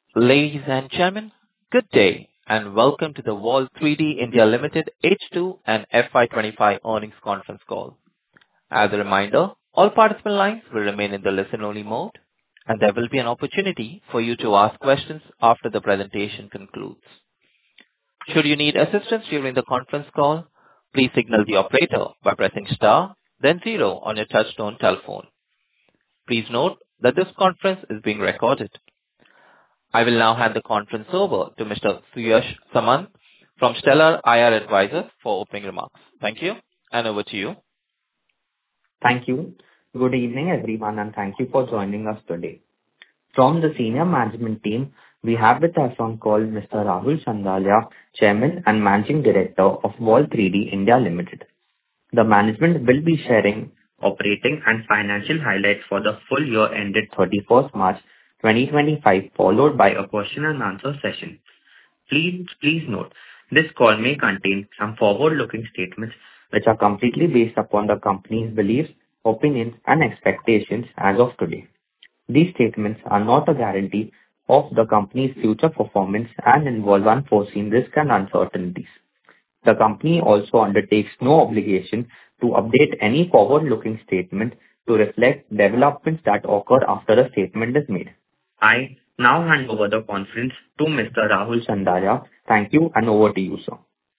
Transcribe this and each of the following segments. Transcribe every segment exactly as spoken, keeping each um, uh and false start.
Ladies and gentlemen, good day, and welcome to the Wall three D India Limited H two and F Y twenty-five earnings conference call. As a reminder, all participant lines will remain in the listen-only mode, and there will be an opportunity for you to ask questions after the presentation concludes. Should you need assistance during the conference call, please signal the operator by pressing star, then zero on your touchtone telephone. Please note that this conference is being recorded. I will now hand the conference over to Mister Suyash Samant from Stellar I R Advisors for opening remarks. Thank you, and over to you. Thank you. Good evening, everyone, and thank you for joining us today. From the senior management team, we have with us on call Mister Rahul Chandalia, Chairman and Managing Director of Wall three D India Limited. The management will be sharing operating and financial highlights for the full year ended thirty-first March twenty twenty-five, followed by a question and answer session. Please, please note, this call may contain some forward-looking statements which are completely based upon the company's beliefs, opinions, and expectations as of today. These statements are not a guarantee of the company's future performance and involve unforeseen risks and uncertainties. The company also undertakes no obligation to update any forward-looking statement to reflect developments that occur after a statement is made. I now hand over the conference to Mister Rahul Chandalia. Thank you, and over to you, sir.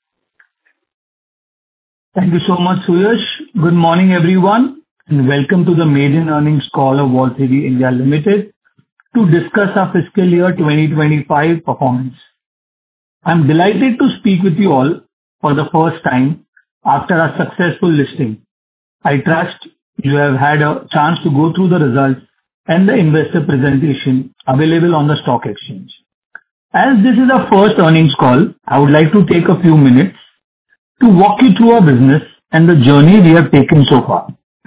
Thank you so much, Suyash. Good morning, everyone, and welcome to the maiden earnings call of Wall three D India Limited to discuss our fiscal year twenty twenty-five performance. I'm delighted to speak with you all for the first time after our successful listing. I trust you have had a chance to go through the results and the investor presentation available on the stock exchange. As this is our first earnings call, I would like to take a few minutes to walk you through our business and the journey we have taken so far.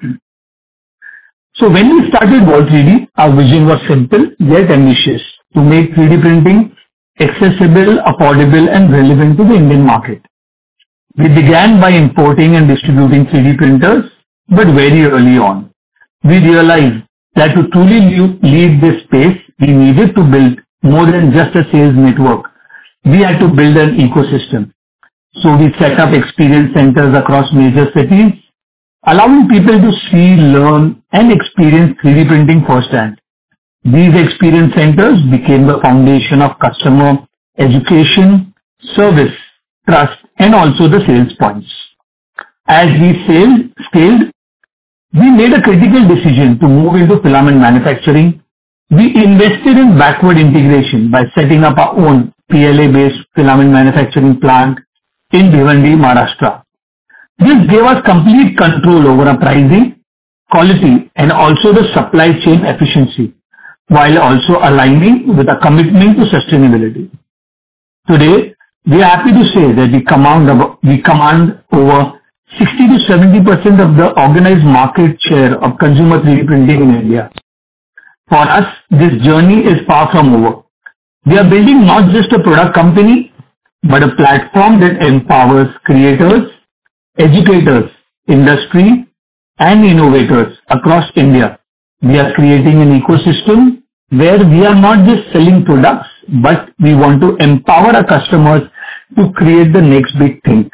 So when we started Wall three D, our vision was simple yet ambitious: to make three D printing accessible, affordable, and relevant to the Indian market. We began by importing and distributing three D printers, but very early on, we realized that to truly lead this space, we needed to build more than just a sales network. We had to build an ecosystem. So we set up experience centers across major cities, allowing people to see, learn, and experience three D printing firsthand. These experience centers became the foundation of customer education, service, trust, and also the sales points. As we scaled, scaled, we made a critical decision to move into filament manufacturing. We invested in backward integration by setting up our own P L A-based filament manufacturing plant in Bhiwandi, Maharashtra. This gave us complete control over our pricing, quality, and also the supply chain efficiency, while also aligning with a commitment to sustainability. Today, we are happy to say that we command, about, we command over sixty to seventy percent of the organized market share of consumer three D printing in India. For us, this journey is far from over. We are building not just a product company, but a platform that empowers creators, educators, industry, and innovators across India. We are creating an ecosystem where we are not just selling products, but we want to empower our customers to create the next big thing.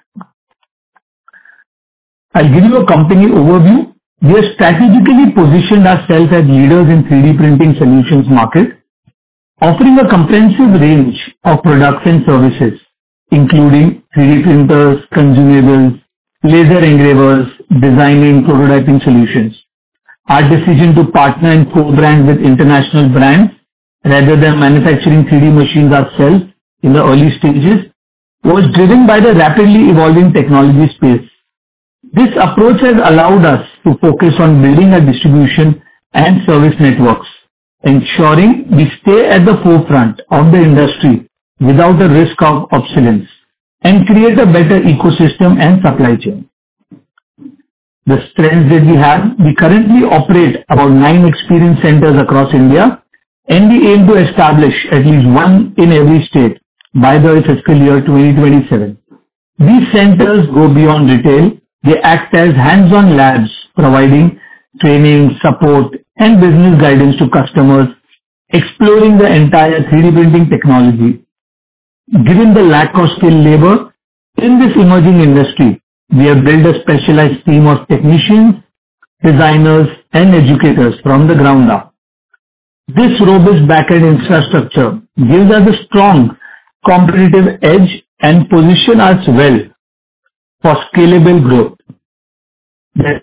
I'll give you a company overview. We have strategically positioned ourselves as leaders in three D printing solutions market, offering a comprehensive range of products and services, including three D printers, consumables, laser engravers, designing, prototyping solutions. Our decision to partner and co-brand with international brands rather than manufacturing three D machines ourselves in the early stages was driven by the rapidly evolving technology space. This approach has allowed us to focus on building a distribution and service networks, ensuring we stay at the forefront of the industry without the risk of obsolescence, and create a better ecosystem and supply chain. The strengths that we have, we currently operate about nine experience centers across India, and we aim to establish at least one in every state by the fiscal year twenty twenty-seven. These centers go beyond retail. They act as hands-on labs, providing training, support, and business guidance to customers, exploring the entire three D printing technology. Given the lack of skilled labor in this emerging industry, we have built a specialized team of technicians, designers, and educators from the ground up. This robust back-end infrastructure gives us a strong competitive edge and position us well for scalable growth. The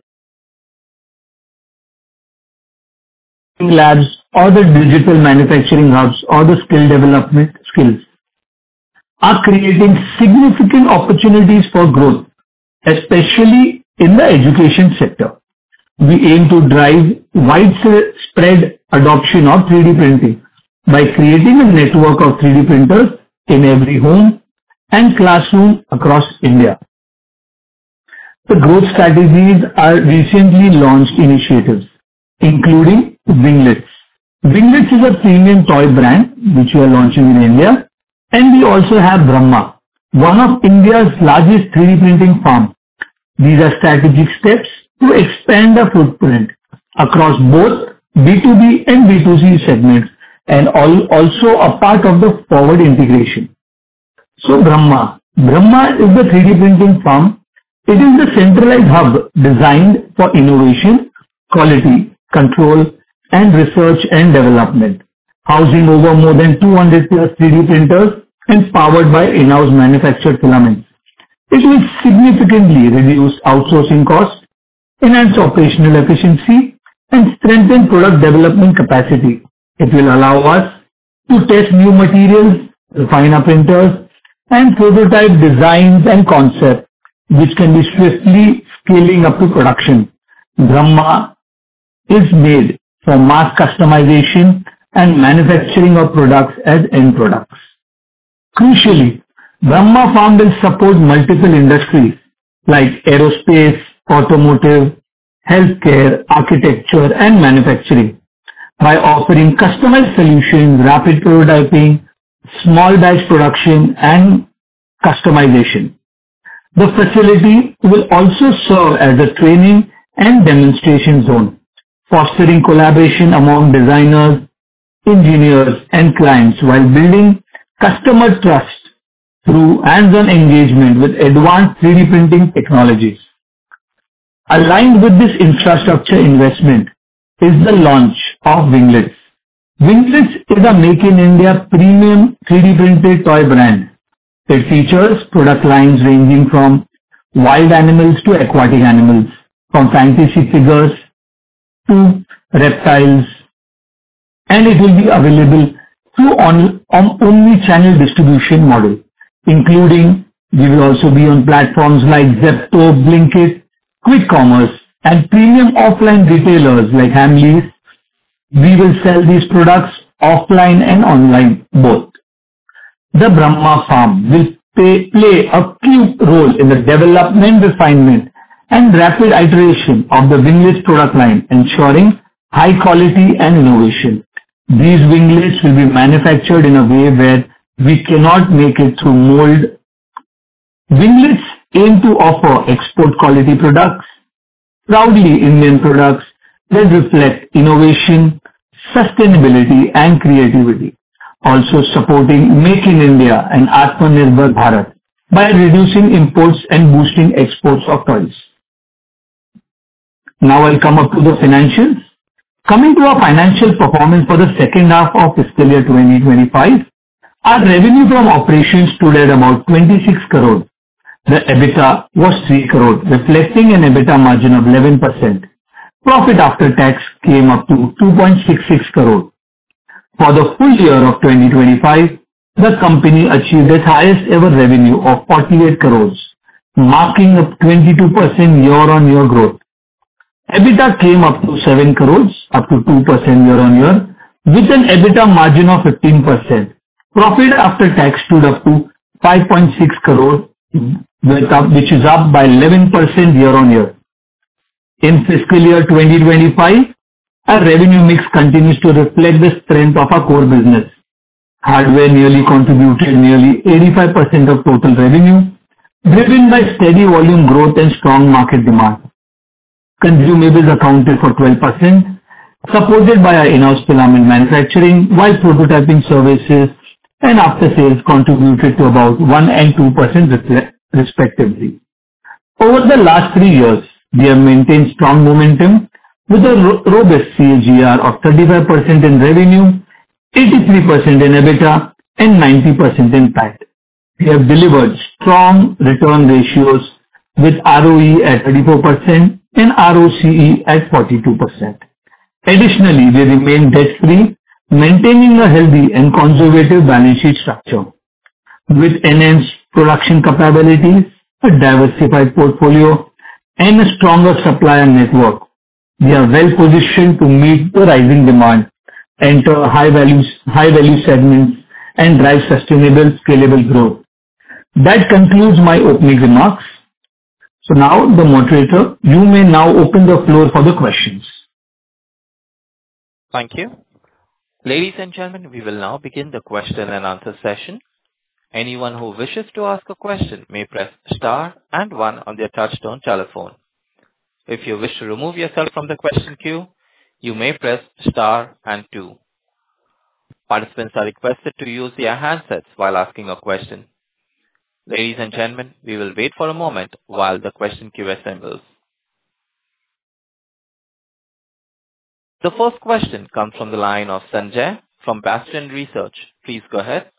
labs or the digital manufacturing hubs or the skill development skills are creating significant opportunities for growth, especially in the education sector. We aim to drive widespread adoption of three D printing by creating a network of three D printers in every home and classroom across India. The growth strategies are recently launched initiatives, including Winglets. Winglets is a premium toy brand which we are launching in India, and we also have Brahma, one of India's largest three D printing firm. These are strategic steps to expand the footprint across both B two B and B two C segments and all, also a part of the forward integration. So Brahma. Brahma is the three D printing firm. It is the centralized hub designed for innovation, quality, control, and research and development, housing over more than two hundred plus three D printers and powered by in-house manufactured filaments. It will significantly reduce outsourcing costs, enhance operational efficiency, and strengthen product development capacity. It will allow us to test new materials, refine our printers, and prototype designs and concepts which can be swiftly scaling up to production. Brahma is made for mass customization and manufacturing of products as end products. Crucially, Brahma Farm will support multiple industries like aerospace, automotive, healthcare, architecture, and manufacturing by offering customized solutions, rapid prototyping, small batch production, and customization. The facility will also serve as a training and demonstration zone, fostering collaboration among designers, engineers, and clients while building customer trust through hands-on engagement with advanced three D printing technologies. Aligned with this infrastructure investment is the launch of Winglets. Winglets is a Make in India premium three D printed toy brand. It features product lines ranging from wild animals to aquatic animals, from fantasy figures to reptiles, and it will be available through on, on omni-channel distribution model, including we will also be on platforms like Zepto, Blinkit, Quick Commerce, and premium offline retailers like Hamleys. We will sell these products offline and online both. The Brahma Farm will pay, play a key role in the development, refinement, and rapid iteration of the Winglets product line, ensuring high quality and innovation. These winglets will be manufactured in a way where we cannot make it through mold. Winglets aim to offer export quality products, proudly Indian products that reflect innovation, sustainability, and creativity. Also supporting Make in India and Atmanirbhar Bharat by reducing imports and boosting exports of toys. Now I'll come up to the financials. Coming to our financial performance for the second half of fiscal year twenty twenty-five, our revenue from operations stood at about twenty-six crore. The EBITDA was three crore, reflecting an EBITDA margin of eleven percent. Profit after tax came up to two point six six crore. For the full year of twenty twenty-five, the company achieved its highest ever revenue of forty-eight crores, marking a twenty-two percent year-on-year growth. EBITDA came up to seven crores, up to two percent year-on-year, with an EBITDA margin of fifteen percent. Profit after tax stood up to five point six crore, which is up by eleven percent year-on-year. In fiscal year twenty twenty-five, our revenue mix continues to reflect the strength of our core business. Hardware nearly contributed nearly eighty-five percent of total revenue, driven by steady volume growth and strong market demand. Consumables accounted for twelve percent, supported by our in-house filament manufacturing, while prototyping services and after-sales contributed to about one and two percent respectively. Over the last three years, we have maintained strong momentum with a ro- robust C A G R of thirty-five percent in revenue, eighty-three percent in EBITDA, and ninety percent in P A T. We have delivered strong return ratios with R O E at thirty-four percent and R O C E at forty-two percent. Additionally, we remain debt-free, maintaining a healthy and conservative balance sheet structure. With enhanced production capabilities, a diversified portfolio, and a stronger supplier network, we are well positioned to meet the rising demand, enter high-value high-value segments, and drive sustainable, scalable growth. That concludes my opening remarks. So now, the moderator, you may now open the floor for the questions. Thank you. Ladies and gentlemen, we will now begin the question and answer session. Anyone who wishes to ask a question may press star and one on their touchtone telephone. If you wish to remove yourself from the question queue, you may press star and two. Participants are requested to use their handsets while asking a question. Ladies and gentlemen, we will wait for a moment while the question queue assembles. The first question comes from the line of Sanjay from Bastion Research. Please go ahead.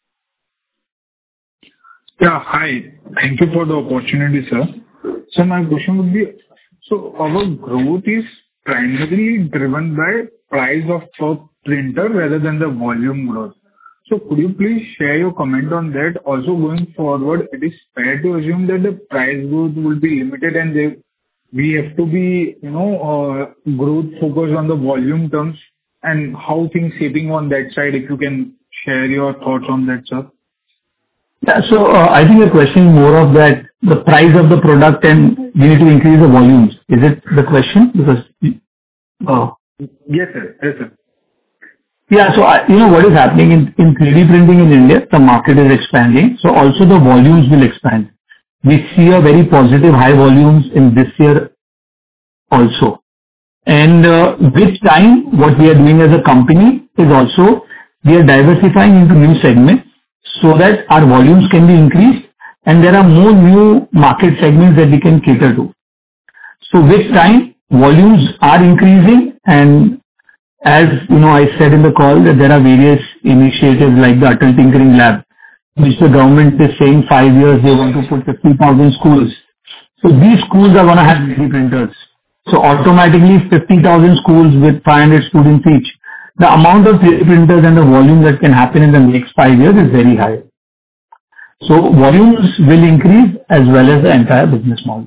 Yeah, hi. Thank you for the opportunity, sir. So my question would be, so our growth is primarily driven by price of per printer rather than the volume growth. So could you please share your comment on that? Also, going forward, it is fair to assume that the price growth will be limited and they, we have to be, you know, uh, growth focused on the volume terms, and how things shaping on that side, if you can share your thoughts on that, sir. Yeah, so uh, I think the question is more of that, the price of the product and we need to increase the volumes. Is it the question? Because, uh, Yes, sir. Yes, sir. yeah, so I, you know what is happening in, in three D printing in India, the market is expanding, so also the volumes will expand. We see a very positive high volumes in this year also. And uh, with time, what we are doing as a company is also, we are diversifying into new segments so that our volumes can be increased and there are more new market segments that we can cater to. So with time, volumes are increasing, and as you know, I said in the call that there are various initiatives like the Atal Tinkering Lab, which the government is saying five years they want to put fifty thousand schools. So these schools are going to have three D printers. So automatically fifty thousand schools with five hundred students each. The amount of three D printers and the volume that can happen in the next five years is very high. So volumes will increase as well as the entire business model.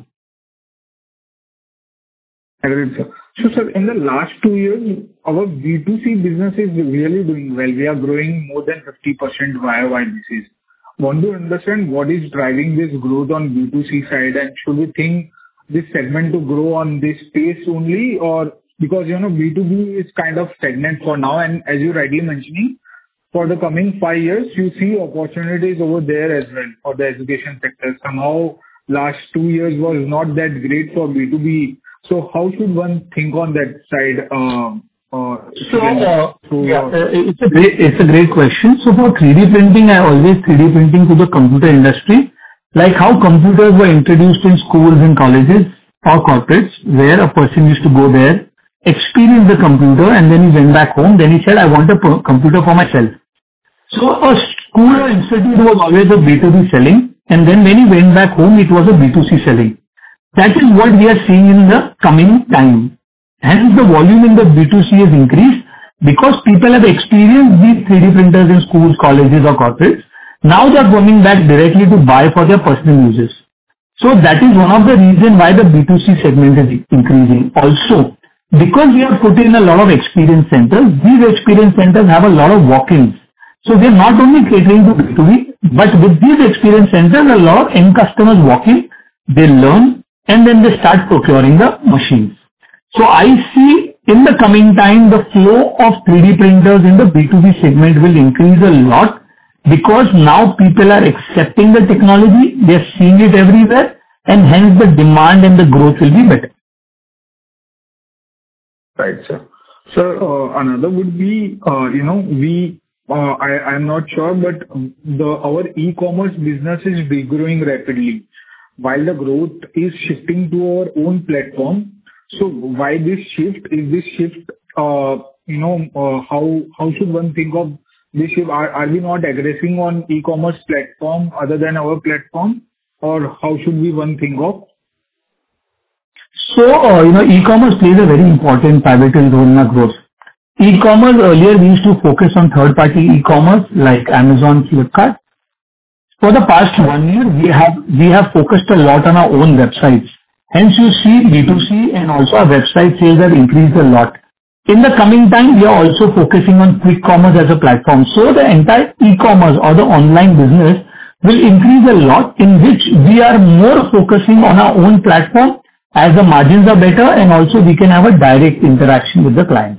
Agreed, sir. So, sir, in the last two years, our B two C business is really doing well. We are growing more than fifty percent Y O Y basis. Want to understand what is driving this growth on B two C side, and should we think this segment to grow on this space only, or because, you know, B two B is kind of stagnant for now, and as you rightly mentioning, for the coming five years, you see opportunities over there as well for the education sector. Somehow, last two years was not that great for B two B. So how should one think on that side? Uh, uh, So, uh, so yeah, uh, uh, it's a great, it's a great question. So for three D printing, I always three D printing to the computer industry, like how computers were introduced in schools and colleges or corporates, where a person used to go there, experience the computer, and then he went back home. Then he said, I want a pro- computer for myself. So a school or institute was always a B two B selling, and then when he went back home, it was a B two C selling. That is what we are seeing in the coming time. Hence, the volume in the B two C has increased because people have experienced these three D printers in schools, colleges or corporates. Now they are coming back directly to buy for their personal uses. So that is one of the reasons why the B two C segment is increasing. Also, because we have put in a lot of experience centers, these experience centers have a lot of walk-ins. So they are not only catering to B two B, but with these experience centers, a lot of end customers walk in, they learn, and then they start procuring the machines. So I see in the coming time, the flow of three D printers in the B two B segment will increase a lot because now people are accepting the technology, they are seeing it everywhere, and hence the demand and the growth will be better. right, sir. Sir, uh, another would be, uh, you know, we, uh, I, I'm not sure, but the, our e-commerce business is growing rapidly, while the growth is shifting to our own platform. So why this shift? Is this shift, uh, you know, uh, how, how should one think of this shift? Are, are we not aggressing on e-commerce platform other than our platform, or how should we one think of? So, uh, you know, e-commerce plays a very important pivotal role in our growth. E-commerce, earlier we used to focus on third-party e-commerce like Amazon, Flipkart. For the past one year, we have we have focused a lot on our own websites. Hence, you see B two C and also our website sales have increased a lot. In the coming time, we are also focusing on quick commerce as a platform. So the entire e-commerce or the online business will increase a lot, in which we are more focusing on our own platform, as the margins are better and also we can have a direct interaction with the clients.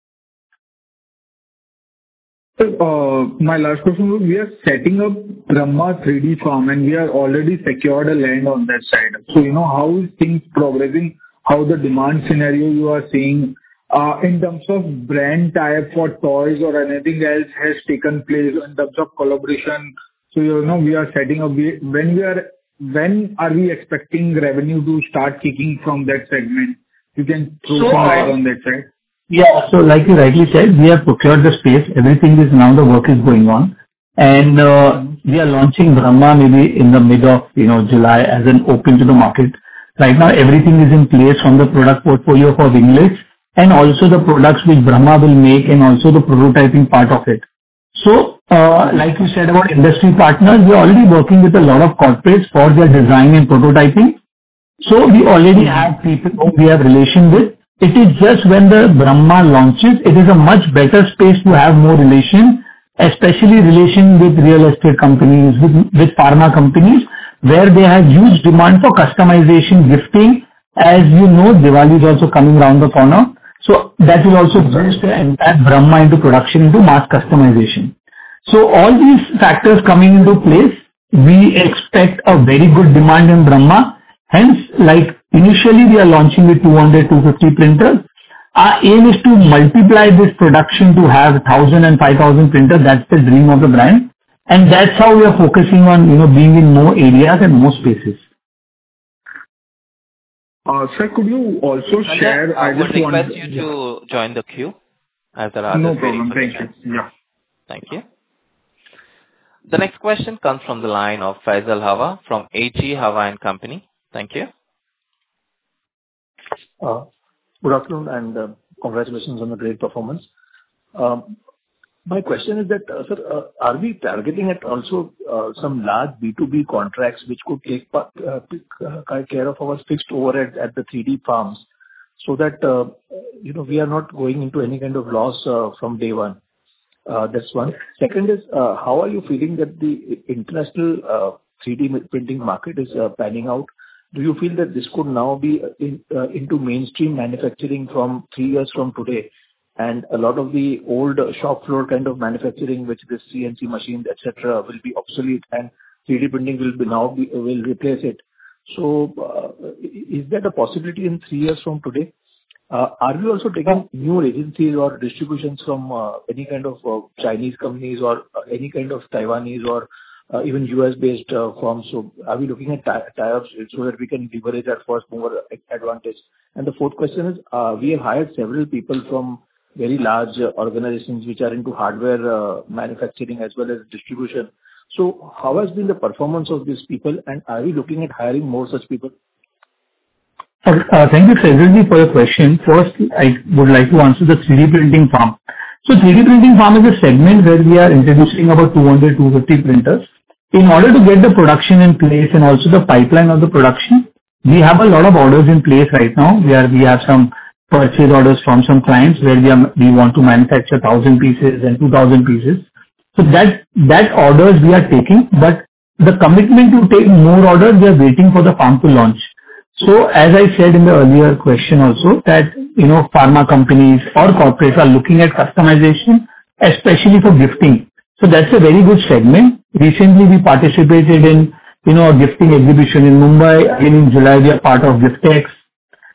Uh, My last question was, we are setting up Brahma three D farm, and we are already secured a land on that side. So, you know, how is things progressing? How the demand scenario you are seeing, uh, in terms of brand tie-up for toys or anything else has taken place in terms of collaboration? So, you know, we are setting up. we- When we are, when are we expecting revenue to start kicking from that segment? You can throw So, some light uh, on that side. Yeah. So like you rightly said, we have procured the space. Everything is now, the work is going on. And uh, we are launching Brahma maybe in the mid of, you know, July as an open to the market. Right now, everything is in place from the product portfolio for winglets and also the products which Brahma will make and also the prototyping part of it. So, uh, like you said about industry partners, we are already working with a lot of corporates for their design and prototyping. So we already have people who we have relation with. It is just when the Brahma launches, it is a much better space to have more relation, especially relation with real estate companies, with, with pharma companies, where they have huge demand for customization gifting. As you know, Diwali is also coming around the corner. So that will also boost the entire Brahma into production, into mass customization. So all these factors coming into place, we expect a very good demand in Brahma. Hence, like initially we are launching with two hundred, two hundred fifty printers. Our aim is to multiply this production to have one thousand and five thousand printers. That's the dream of the brand. And that's how we are focusing on, you know, being in more areas and more spaces. Uh, Sir, could you also And share? then I would just want- request you to join the queue as there are No others waiting problem. for their Thank you. chance. Yeah. Thank you. The next question comes from the line of Faisal Hawa from H G Hawa and Company. Thank you. Uh, Good afternoon, and uh, congratulations on the great performance. Um, My question is that, uh, sir, uh, are we targeting at also uh, some large B two B contracts which could take pa- uh, take, uh, care of our fixed overhead at the three D farms, so that, uh, you know, we are not going into any kind of loss uh, from day one? Uh, That's one. Second is, uh, how are you feeling that the international uh, three D printing market is uh, panning out? Do you feel that this could now be in, uh, into mainstream manufacturing from three years from today, and a lot of the old uh, shop floor kind of manufacturing, which the C N C machines, et cetera, will be obsolete, and three D printing will be now be, will replace it? So, uh, is that a possibility in three years from today? Uh, Are we also taking new agencies or distributions from uh, any kind of uh, Chinese companies or uh, any kind of Taiwanese or uh, even U S-based uh, firms? So are we looking at tie- tie-ups so that we can leverage our first mover advantage? And the fourth question is, uh, we have hired several people from very large uh, organizations which are into hardware uh, manufacturing as well as distribution. So how has been the performance of these people, and are we looking at hiring more such people? Uh, uh, Thank you, Faisal, for your question. First, I would like to answer the three D printing farm. So three D printing farm is a segment where we are introducing about two hundred, two hundred fifty printers. In order to get the production in place and also the pipeline of the production, we have a lot of orders in place right now, where we have some purchase orders from some clients where we are, we want to manufacture one thousand pieces and two thousand pieces. So that, that orders we are taking, but the commitment to take more orders, we are waiting for the farm to launch. So as I said in the earlier question also, that, you know, pharma companies or corporates are looking at customization, especially for gifting. So that's a very good segment. Recently, we participated in, you know, a gifting exhibition in Mumbai. Again, in July, we are part of Giftex.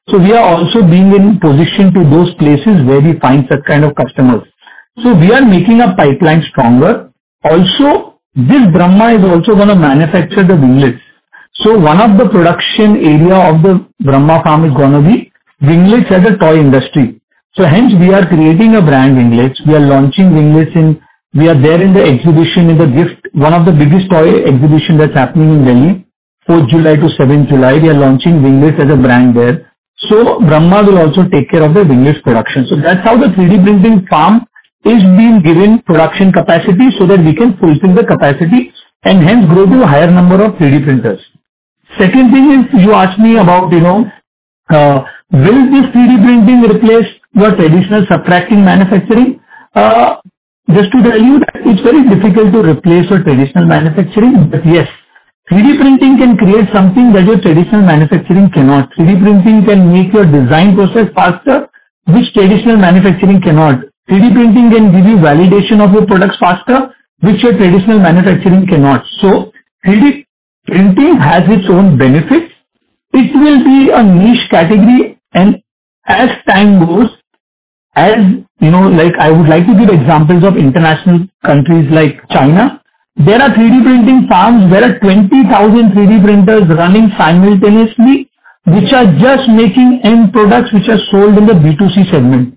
So we are also being in position to those places where we find such kind of customers. So we are making a pipeline stronger. Also, this Brahma is also going to manufacture the winglets. So one of the production area of the Brahma farm is going to be winglets as a toy industry. So hence we are creating a brand winglets. We are launching winglets in, we are there in the exhibition in the gift, one of the biggest toy exhibition that's happening in Delhi, fourth July to seventh July. We are launching winglets as a brand there. So Brahma will also take care of the winglets production. So that's how the three D printing farm is being given production capacity so that we can fulfill the capacity and hence grow to a higher number of three D printers. Second thing is you asked me about, you know, uh, will this three D printing replace your traditional subtracting manufacturing? Uh, just to tell you that it's very difficult to replace your traditional manufacturing, but yes, three D printing can create something that your traditional manufacturing cannot. three D printing can make your design process faster, which traditional manufacturing cannot. three D printing can give you validation of your products faster, which your traditional manufacturing cannot. So three D printing has its own benefits. It will be a niche category, and as time goes, as you know, like I would like to give examples of international countries like China. There are three D printing farms where are twenty thousand three D printers running simultaneously, which are just making end products which are sold in the B two C segment.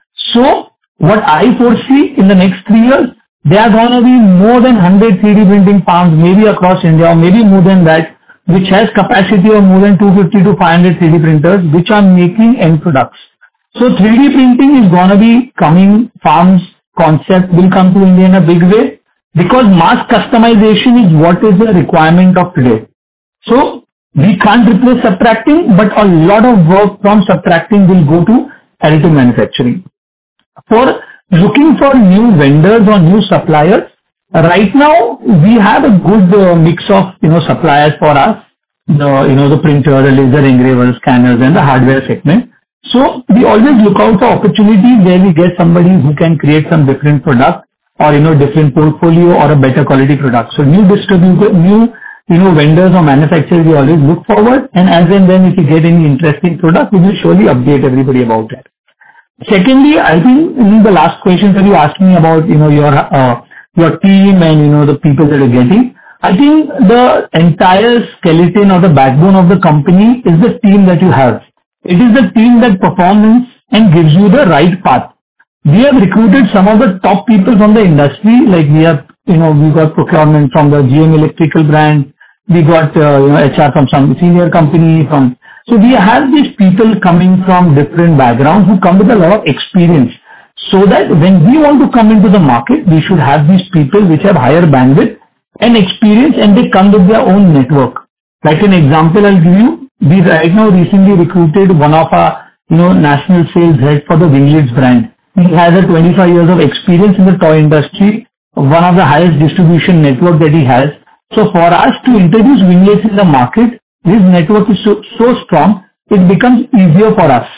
So what I foresee in the next three years, there are going to be more than one hundred three D printing farms, maybe across India, or maybe more than that, which has capacity of more than two hundred fifty to five hundred three D printers, which are making end products. So three D printing is going to be coming, farms concept will come to India in a big way, because mass customization is what is the requirement of today. So we can't replace subtracting, but a lot of work from subtracting will go to additive manufacturing. For looking for new vendors or new suppliers, right now we have a good uh, mix of, you know, suppliers for us, the, you know, the printer, the laser engravers, scanners and the hardware segment. So we always look out for opportunities where we get somebody who can create some different product or, you know, different portfolio or a better quality product. So new distributor, new, you know, vendors or manufacturers, we always look forward, and as and when if we get any interesting product, we will surely update everybody about it. Secondly, I think in the last question that you asked me about, you know, your uh, your team and, you know, the people that you're getting, I think the entire skeleton or the backbone of the company is the team that you have. It is the team that performs and gives you the right path. We have recruited some of the top people from the industry, like we have, you know, we got procurement from the G M Electrical brand, we got, uh, you know, H R from some senior company, from, so we have these people coming from different backgrounds who come with a lot of experience, so that when we want to come into the market, we should have these people which have higher bandwidth and experience, and they come with their own network. Like an example I'll give you, we right now recently recruited one of our, you know, national sales head for the Winglets brand. He has a twenty-five years of experience in the toy industry, one of the highest distribution network that he has. So for us to introduce Winglets in the market, his network is so, so strong, it becomes easier for us.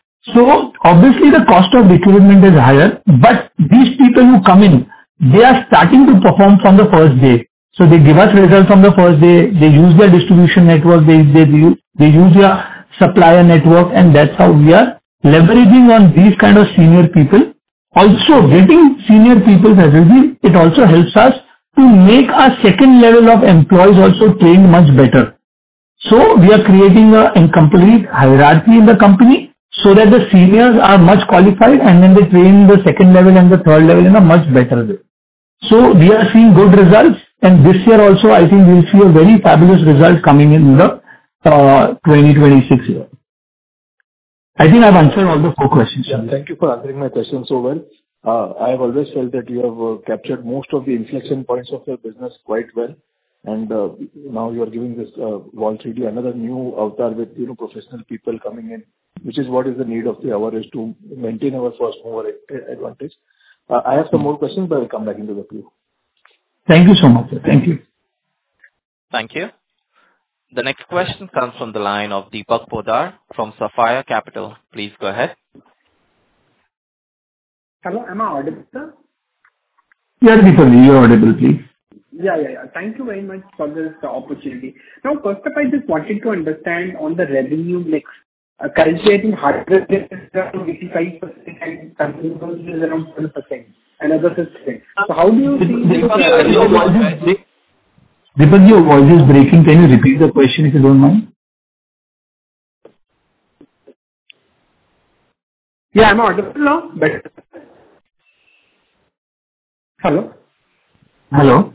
So obviously the cost of recruitment is higher, but these people who come in, they are starting to perform from the first day. So they give us results from the first day, they use their distribution network, they, they, they use their supplier network, and that's how we are leveraging on these kind of senior people. Also getting senior people as well, it also helps us to make our second level of employees also trained much better. So we are creating a complete hierarchy in the company so that the seniors are much qualified, and then they train the second level and the third level in a much better way. So we are seeing good results, and this year also I think we'll see a very fabulous result coming in the uh, twenty twenty-six year. I think I've answered all the four questions. Yeah, thank you for answering my question so well. Uh, I have always felt that you have uh, captured most of the inflection points of your business quite well. And uh, now you are giving this uh, Wall three D another new avatar with, you know, professional people coming in, which is what is the need of the hour, is to maintain our first mover advantage. Uh, I have some more questions, but I'll come back into the queue. Thank you so much, sir. Thank you. Thank you. The next question comes from the line of Deepak Podar from Sapphire Capital. Please go ahead. Hello, am I audible, sir? Yeah, Deepak, you're audible, please. Yeah, yeah, yeah. Thank you very much for this uh, opportunity. Now, first up, I just wanted to understand on the revenue mix. Uh, Currently, I think hardware is around eighty-five percent and consumables is around twelve percent and others is ten percent. So how do you see this? Deepak, uh, your voice is break- Deepak, your voice is breaking. Can you repeat the question if you don't mind? Yeah, I'm audible now? But hello? Hello?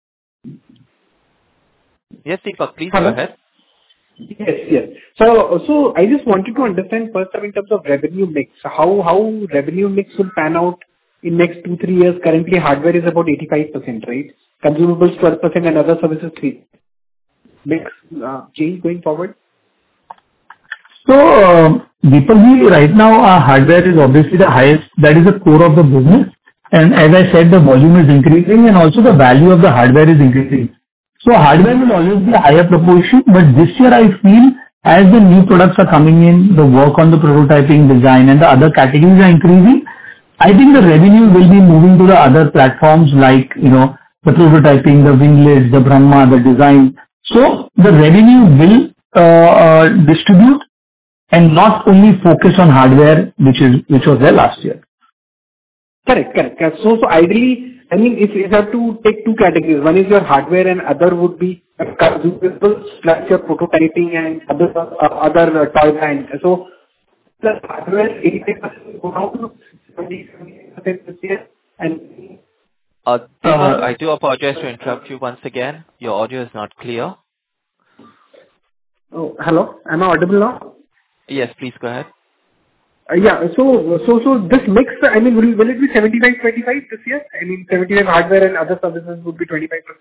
Yes, Deepak, please go Hello? ahead. Yes, yes. So, so I just wanted to understand first in terms of revenue mix, how how revenue mix will pan out in next two, three years. Currently, hardware is about eighty-five percent, right? Consumables twelve percent and other services three percent. Mix uh, change going forward? So, um, Deepak ji, right now our hardware is obviously the highest. That is the core of the business. And as I said, the volume is increasing and also the value of the hardware is increasing. So hardware will always be a higher proportion, but this year I feel as the new products are coming in, the work on the prototyping design and the other categories are increasing, I think the revenue will be moving to the other platforms like, you know, the prototyping, the winglets, the Brahma, the design. So the revenue will uh, uh, distribute and not only focus on hardware, which is which was there last year. Correct, correct. correct. So, so ideally, I mean, if you have to take two categories, one is your hardware and other would be uh, consumables plus your prototyping and other uh, other uh, toy brand. So, the hardware eighty-five percent go down to seventy percent this year and Uh, Deepak, Uh, I do apologize to interrupt you once again. Your audio is not clear. oh, hello, am I audible now? Yes, please go ahead. Uh, yeah, so so so this mix, I mean, will will it be seventy-five twenty-five this year? I mean, seventy-five hardware and other services would be twenty-five percent.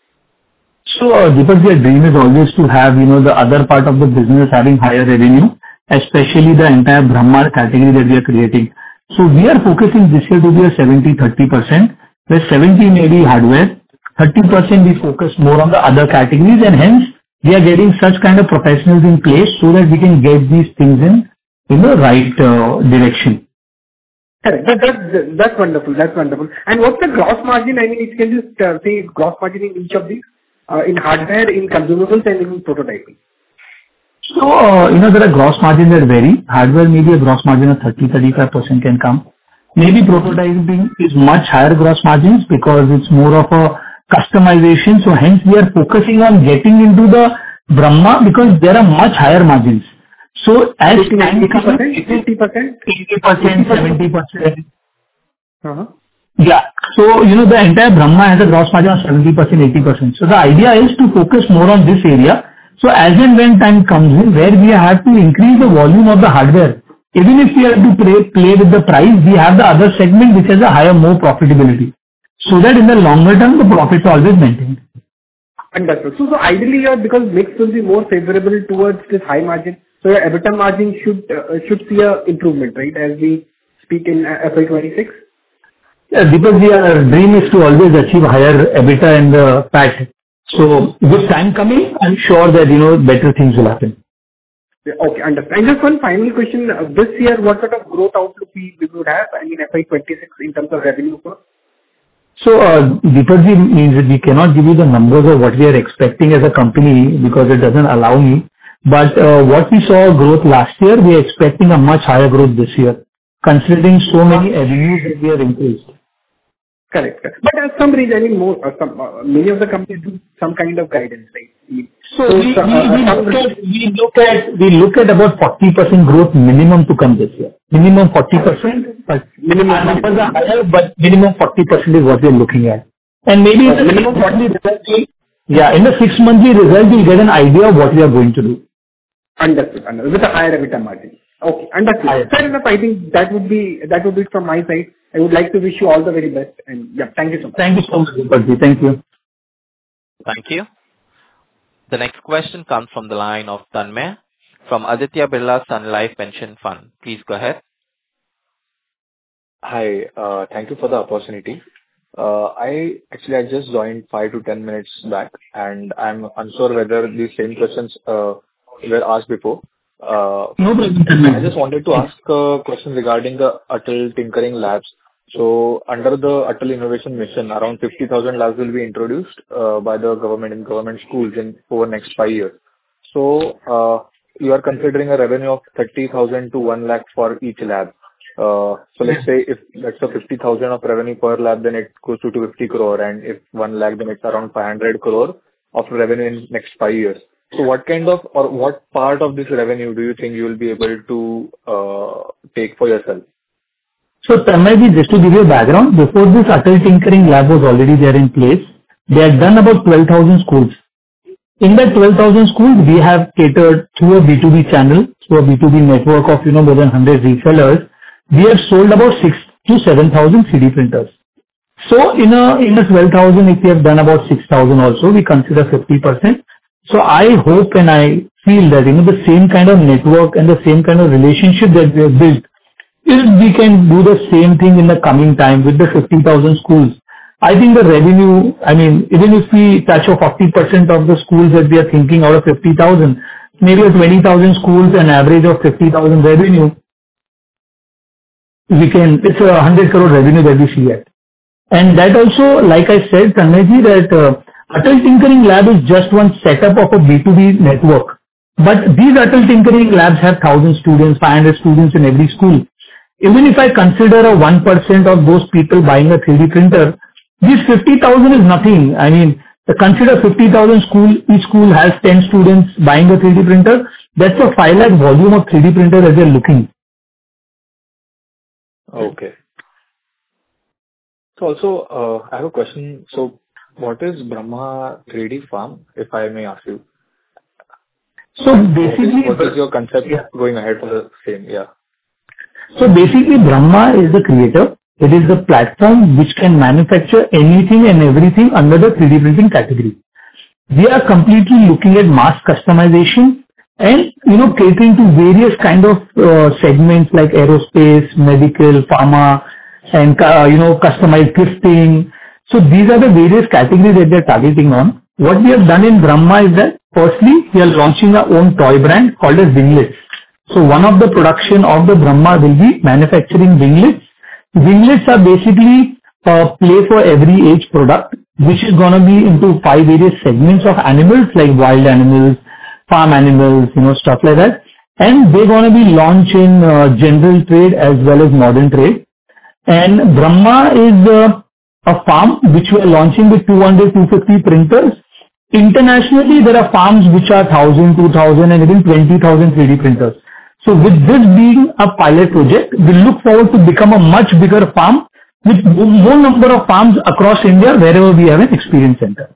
So, uh, Deepak, your dream is always to have, you know, the other part of the business having higher revenue, especially the entire Brahma category that we are creating. So we are focusing this year to be a seventy thirty percent, where seventy may be hardware, thirty percent we focus more on the other categories, and hence we are getting such kind of professionals in place so that we can get these things in, in the right uh, direction. Correct. That, that, that's wonderful. That's wonderful. And what's the gross margin? I mean, if you can just uh, say gross margin in each of these, uh, in hardware, in consumables, and in prototyping. So, uh, you know, there are gross margins that vary. Hardware, maybe a gross margin of thirty to thirty-five percent can come. Maybe prototyping is much higher gross margins because it's more of a customization. So hence we are focusing on getting into the Brahma because there are much higher margins. So as time eighty comes, percent, fifty percent? eighty percent, seventy percent. Uh-huh. Yeah. So, you know, the entire Brahma has a gross margin of seventy percent, eighty percent. So the idea is to focus more on this area. So as and when time comes in, where we have to increase the volume of the hardware, even if we have to play, play with the price, we have the other segment which has a higher, more profitability. So that in the longer term, the profits are always maintained. Understood. So, so ideally, your because mix will be more favorable towards this high margin, so your EBITDA margin should uh, should see a improvement, right? As we speak in uh, F Y twenty-six. Yeah, because our dream is to always achieve higher EBITDA and the P A T. So with time coming, I'm sure that, you know, better things will happen. Yeah, okay, understand. And just one final question. Uh, this year, what sort of growth outlook we, we would have, I mean, F Y twenty-six in terms of revenue growth? So, uh, Deepak ji, means that we cannot give you the numbers of what we are expecting as a company because it doesn't allow me. But uh, what we saw growth last year, we are expecting a much higher growth this year, considering so many avenues that we have increased. Correct. correct. But as some reason, I mean, more, uh, some, uh, many of the companies do some kind of guidance, right? I mean, So we, uh, we, uh, we, some- look at, we look at we look at about forty percent growth minimum to come this year. Minimum forty percent, but Minimum our numbers are higher, but minimum forty percent is what we are looking at. And maybe in the Minimum six monthly result, we- yeah, in the six monthly result, you'll get an idea of what we are going to do. Understood. Understood. With a higher EBITDA margin. Okay, understood. Higher. Fair enough. I think that would be, that would be it from my side. I would like to wish you all the very best, and yeah, thank you so much. Thank you so much, Deepak ji. Thank you. Thank you. The next question comes from the line of Tanmay from Aditya Birla Sun Life Pension Fund. Please go ahead. Hi, uh, thank you for the opportunity. Uh, I actually I just joined five to ten minutes back, and I'm unsure whether the same questions uh, were asked before. Uh, No problem, I Tanmay. just wanted to ask a question regarding the Atal Tinkering Labs. So under the Atal Innovation Mission, around fifty thousand labs will be introduced uh, by the government in government schools in over next five years. So uh, you are considering a revenue of thirty thousand to one lakh for each lab. Uh, so let's say if that's a fifty thousand of revenue per lab, then it goes to two hundred fifty crore, and if one lakh, then it's around five hundred crore of revenue in next five years. So what kind of or what part of this revenue do you think you will be able to uh, take for yourself? So Tanmay, just to give you a background, before this Atal Tinkering Lab was already there in place, they had done about twelve thousand schools. In that twelve thousand schools, we have catered through a B two B channel, through a B two B network of, you know, more than one hundred resellers. We have sold about six to seven thousand three D printers. So in a, in a twelve thousand, if we have done about six thousand also, we consider fifty percent. So I hope and I feel that, you know, the same kind of network and the same kind of relationship that we have built, if we can do the same thing in the coming time with the fifty thousand schools, I think the revenue, I mean, even if we touch a forty percent of the schools that we are thinking out of fifty thousand, maybe a twenty thousand schools, an average of fifty thousand revenue, we can, it's a one hundred crore revenue that we see at. And that also, like I said, Tanmay, that uh, Atal Tinkering Lab is just one setup of a B two B network. But these Atal Tinkering Labs have one thousand students, five hundred students in every school. Even if I consider a one percent of those people buying a three D printer, this fifty thousand is nothing. I mean, consider fifty thousand school, each school has ten students buying a three D printer. That's a five lakh volume of three D printer that they're looking. Okay. So also, uh, I have a question. So what is Brahma three D Farm, if I may ask you? So basically, what is, what is your concept yeah. going ahead for the same? Yeah. So basically, Brahma is the creator. It is the platform which can manufacture anything and everything under the three D printing category. We are completely looking at mass customization and, you know, catering to various kind of uh, segments like aerospace, medical, pharma, and, uh, you know, customized gifting. So these are the various categories that they're targeting on. What we have done in Brahma is that, firstly, we are launching our own toy brand called as Winglets. So one of the production of the Brahma will be manufacturing winglets. Winglets are basically a play for every age product, which is going to be into five various segments of animals like wild animals, farm animals, you know, stuff like that. And they're going to be launched in uh, general trade as well as modern trade. And Brahma is uh, a farm which we are launching with two hundred, two hundred fifty printers. Internationally, there are farms which are one thousand, two thousand and even twenty thousand three D printers. So with this being a pilot project, we look forward to become a much bigger farm with more number of farms across India wherever we have an experience center.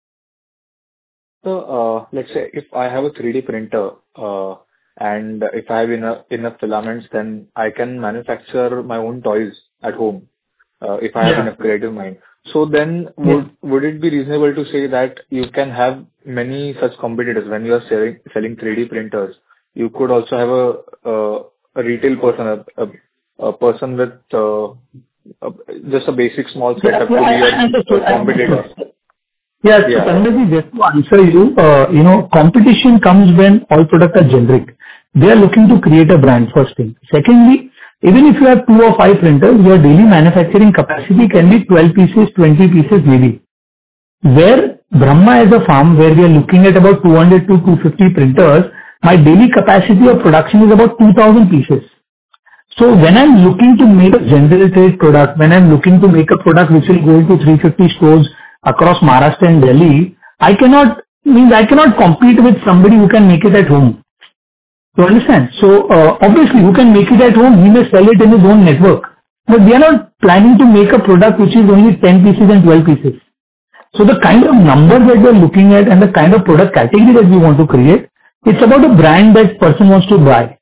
So uh, let's say if I have a three D printer uh, and if I have enough, enough filaments, then I can manufacture my own toys at home uh, if I have Yeah. enough creative mind. So then would, would it be reasonable to say that you can have many such competitors when you are selling, selling three D printers? You could also have a, a, a retail person, a, a, a person with uh, a, just a basic small setup to be your competitor. Yes, Yeah. so Tanmay, just to answer you, uh, you know, competition comes when all products are generic. They are looking to create a brand, first thing. Secondly, even if you have two or five printers, your daily manufacturing capacity can be twelve pieces, twenty pieces maybe. Where Brahma is a farm where we are looking at about two hundred to two hundred fifty printers, my daily capacity of production is about two thousand pieces. So when I'm looking to make a general trade product, when I'm looking to make a product which will go into three hundred fifty stores across Maharashtra and Delhi, I cannot, means I cannot compete with somebody who can make it at home. You understand? So uh, obviously who can make it at home, he may sell it in his own network. But we are not planning to make a product which is only ten pieces and twelve pieces. So the kind of number that we are looking at and the kind of product category that we want to create, it's about a brand that person wants to buy.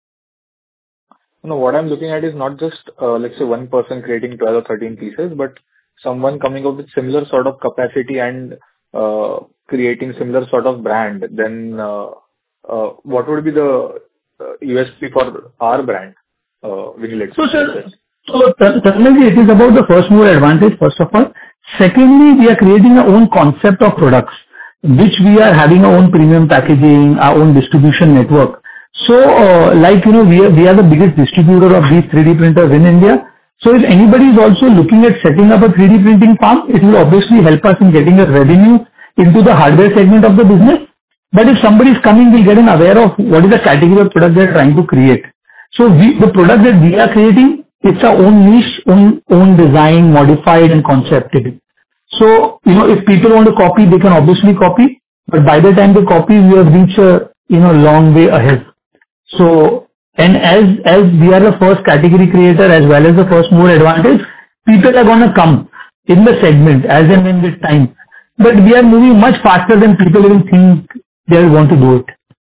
No, what I'm looking at is not just, uh, let's say, one person creating twelve or thirteen pieces, but someone coming up with similar sort of capacity and uh, creating similar sort of brand. Then uh, uh, what would be the uh, U S P for our brand, uh, Winglets? So, sir, so certainly it is about the first mover advantage, first of all. Secondly, we are creating our own concept of products, which we are having our own premium packaging, our own distribution network. So, uh, like, you know, we are, we are the biggest distributor of these three D printers in India. So if anybody is also looking at setting up a three D printing farm, it will obviously help us in getting a revenue into the hardware segment of the business. But if somebody is coming, we'll get an aware of what is the category of product they're trying to create. So we, the product that we are creating, it's our own niche, own, own design, modified and concepted. So, you know, if people want to copy, they can obviously copy, but by the time they copy, we have reached a, you know, long way ahead. So, and as, as we are the first category creator as well as the first mover advantage, people are going to come in the segment as and when with time. But we are moving much faster than people even think they want to do it.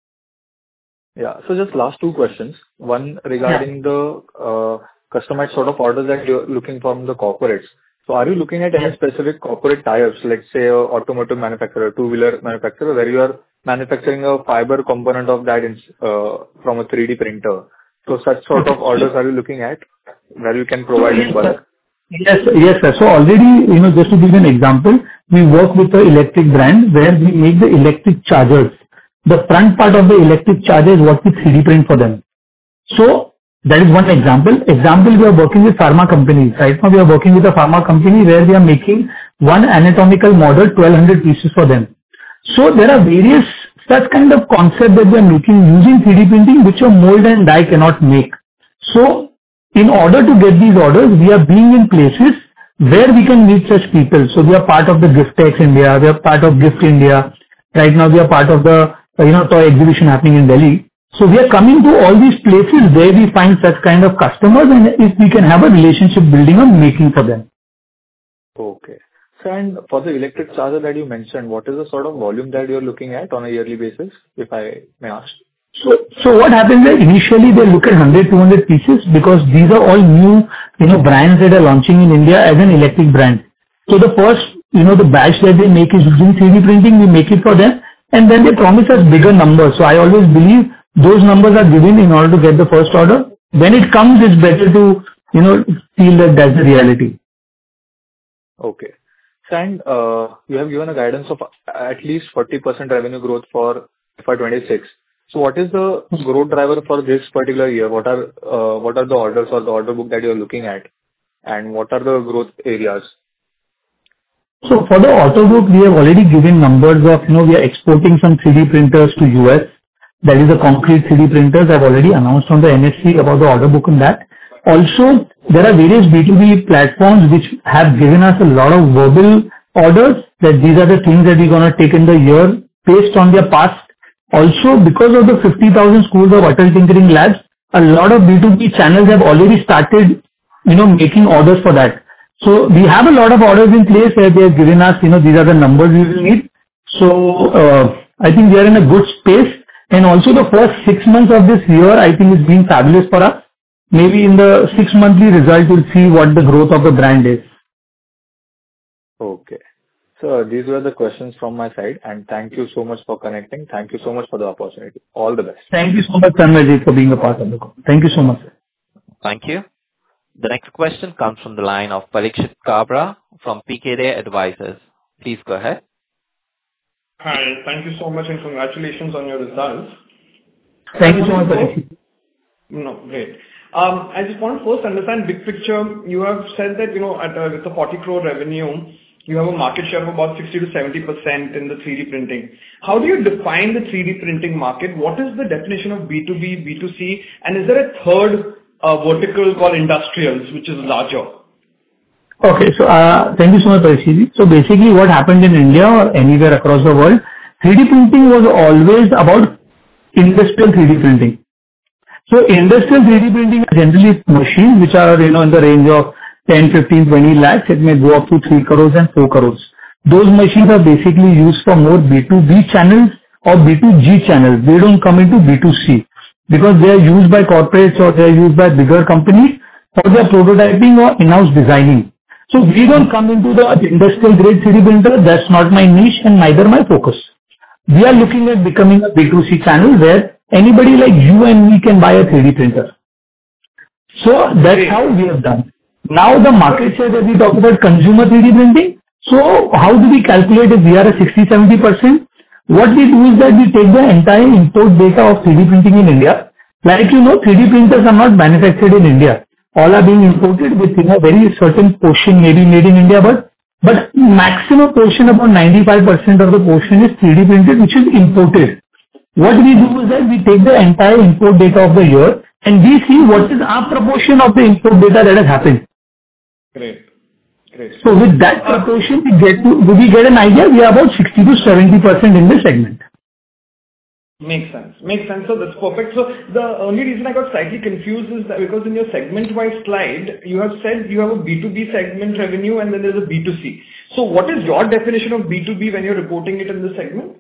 Yeah. So just last two questions. One regarding yeah. the uh, customized sort of orders that you're looking from the corporates. So are you looking at any specific corporate tie-ups, let's say a automotive manufacturer, two-wheeler manufacturer, where you are manufacturing a fiber component of that in, uh, from a three D printer? So such sort of orders are you looking at where you can provide in bulk? Yes, yes, sir. So already, you know, just to give you an example, we work with an electric brand where we make the electric chargers. The front part of the electric charger is what we three D print for them. So that is one example. Example, we are working with pharma companies. Right now we are working with a pharma company where we are making one anatomical model, twelve hundred pieces for them. So there are various such kind of concept that we are making using three D printing which a mold and die cannot make. So in order to get these orders, we are being in places where we can meet such people. So we are part of the Giftex India, we are part of Gift India. Right now we are part of the, you know, toy exhibition happening in Delhi. So we are coming to all these places where we find such kind of customers, and if we can have a relationship building or making for them. Okay. So and for the electric charger that you mentioned, what is the sort of volume that you're looking at on a yearly basis, if I may ask? So, so what happens is initially they look at one hundred, two hundred pieces because these are all new, you know, brands that are launching in India as an electric brand. So the first, you know, the batch that they make is using three D printing, we make it for them, and then they promise us bigger numbers. So I always believe those numbers are given in order to get the first order. When it comes, it's better to, you know, feel that that's the reality. Okay. And uh, you have given a guidance of at least forty percent revenue growth for F Y twenty-six. So what is the growth driver for this particular year? What are uh, what are the orders or the order book that you are looking at? And what are the growth areas? So for the order book, we have already given numbers of, you know, we are exporting some three D printers to U S. That is the concrete three D printers. I've already announced on the N S C about the order book on that. Also, there are various B two B platforms which have given us a lot of verbal orders that these are the things that we're going to take in the year based on their past. Also, because of the fifty thousand schools of Atal Tinkering Labs, a lot of B two B channels have already started, you know, making orders for that. So we have a lot of orders in place where they have given us, you know, these are the numbers we will need. So uh, I think we are in a good space. And also the first six months of this year, I think is being fabulous for us. Maybe in the six monthly result, we'll see what the growth of the brand is. Okay. So these were the questions from my side, and thank you so much for connecting. Thank you so much for the opportunity. All the best. Thank you so much, Tanmay, for being a part of the call. Thank you so much. Thank you. The next question comes from the line of Parikshit Kabra from P K D Advisors. Please go ahead. Hi. Thank you so much, and congratulations on your results. Thank you so much, Parikshit. No, great. Um, I just want to first understand big picture. You have said that, you know, at a, with a forty crore revenue, you have a market share of about sixty to seventy percent in the three D printing. How do you define the three D printing market? What is the definition of B two B, B two C? And is there a third uh, vertical called industrials, which is larger? Okay, so uh, thank you so much, Parikshit. So basically what happened in India or anywhere across the world, three D printing was always about industrial three D printing. So industrial three D printing are generally machines which are, you know, in the range of ten, fifteen, twenty lakhs. It may go up to three crores and four crores. Those machines are basically used for more B two B channels or B two G channels. They don't come into B two C because they are used by corporates or they are used by bigger companies for their prototyping or in-house designing. So we don't come into the industrial grade three D printer. That's not my niche and neither my focus. We are looking at becoming a B two C channel where anybody like you and me can buy a three D printer. So that's how we have done. Now the market share that we talk about consumer three D printing. So how do we calculate if we are a sixty to seventy percent? What we do is that we take the entire import data of three D printing in India. Like you know, three D printers are not manufactured in India. All are being imported with, you know, very certain portion maybe made in India, but But maximum portion, about ninety-five percent of the portion is three D printed, which is imported. What we do is that we take the entire import data of the year and we see what is our proportion of the import data that has happened. Great. Great. So with that proportion, we get to, we get an idea, we are about sixty to seventy percent in this segment. Makes sense. Makes sense. So that's perfect. So the only reason I got slightly confused is that because in your segment-wise slide, you have said you have a B two B segment revenue and then there's a B two C. So what is your definition of B two B when you're reporting it in this segment?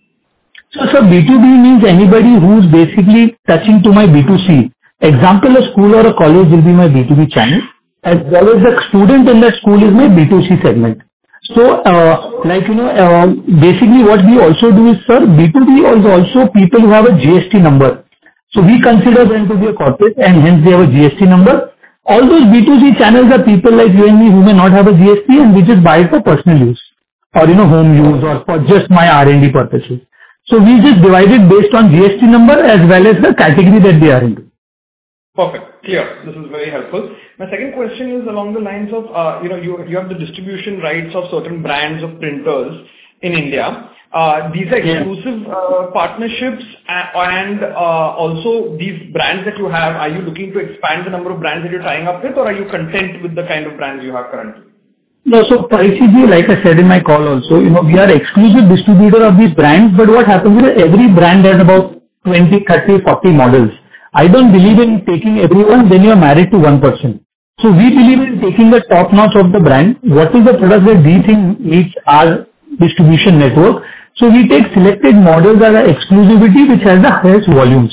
So, so B two B means anybody who's basically touching to my B two C. Example, a school or a college will be my B two B channel, as well as the student in that school is my B two C segment. So, uh, like, you know, uh, basically what we also do is, sir, B two B is also people who have a G S T number. So we consider them to be a corporate and hence they have a G S T number. All those B two C channels are people like you and me who may not have a G S T and we just buy it for personal use or, you know, home use or for just my R and D purposes. So we just divide it based on G S T number as well as the category that they are into. Perfect. Clear. This is very helpful. My second question is along the lines of, uh, you know, you, you have the distribution rights of certain brands of printers in India. Uh, these are exclusive uh, partnerships and uh, also these brands that you have, are you looking to expand the number of brands that you're tying up with or are you content with the kind of brands you have currently? No, so Parikshit, like I said in my call also, you know, we are exclusive distributor of these brands, but what happens is every brand has about twenty, thirty, forty models. I don't believe in taking everyone, then you are married to one person. So we believe in taking the top notch of the brand. What is the product that we think meets our distribution network? So we take selected models as an exclusivity which has the highest volumes.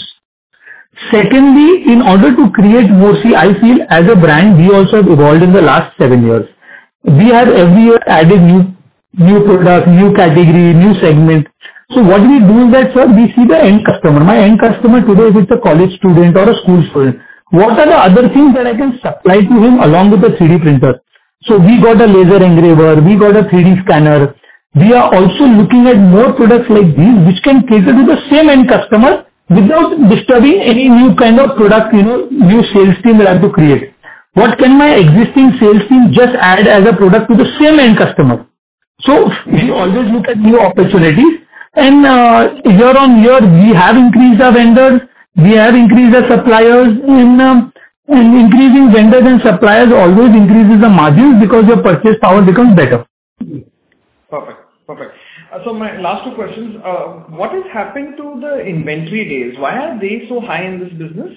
Secondly, in order to create more, see, I feel as a brand, we also have evolved in the last seven years. We have every year added new, new product, new category, new segment. So what we do is that, sir, we see the end customer. My end customer today, if it's a college student or a school student, what are the other things that I can supply to him along with the three D printer? So we got a laser engraver, we got a three D scanner. We are also looking at more products like these which can cater to the same end customer without disturbing any new kind of product, you know, new sales team that I have to create. What can my existing sales team just add as a product to the same end customer? So we always look at new opportunities. And uh, year on year, we have increased our vendors, we have increased our suppliers, and, um, and increasing vendors and suppliers always increases the margins because your purchase power becomes better. Perfect. Perfect. Uh, so my last two questions, uh, what has happened to the inventory days? Why are they so high in this business?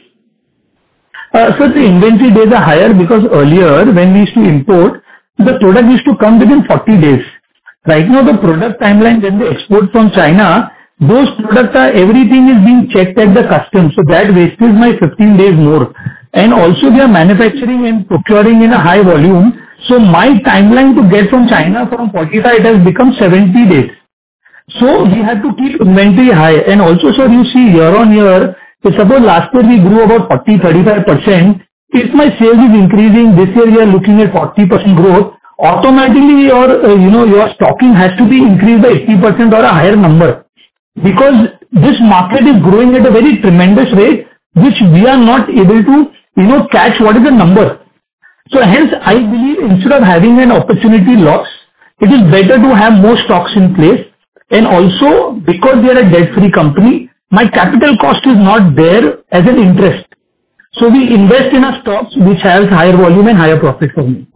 Uh, so the inventory days are higher because earlier when we used to import, the product used to come within forty days. Right now, the product timeline when they export from China, those products are, everything is being checked at the customs. So that wastes my fifteen days more. And also we are manufacturing and procuring in a high volume. So my timeline to get from China from forty-five, it has become seventy days. So we have to keep inventory high. And also, sir, you see year on year, if suppose last year we grew about forty, thirty-five percent, if my sales is increasing, this year we are looking at forty percent growth, automatically your, uh, you know, your stocking has to be increased by eighty percent or a higher number. Because this market is growing at a very tremendous rate, which we are not able to, you know, catch what is the number. So hence, I believe instead of having an opportunity loss, it is better to have more stocks in place. And also, because we are a debt-free company, my capital cost is not there as an interest. So we invest in our stocks which has higher volume and higher profit for me.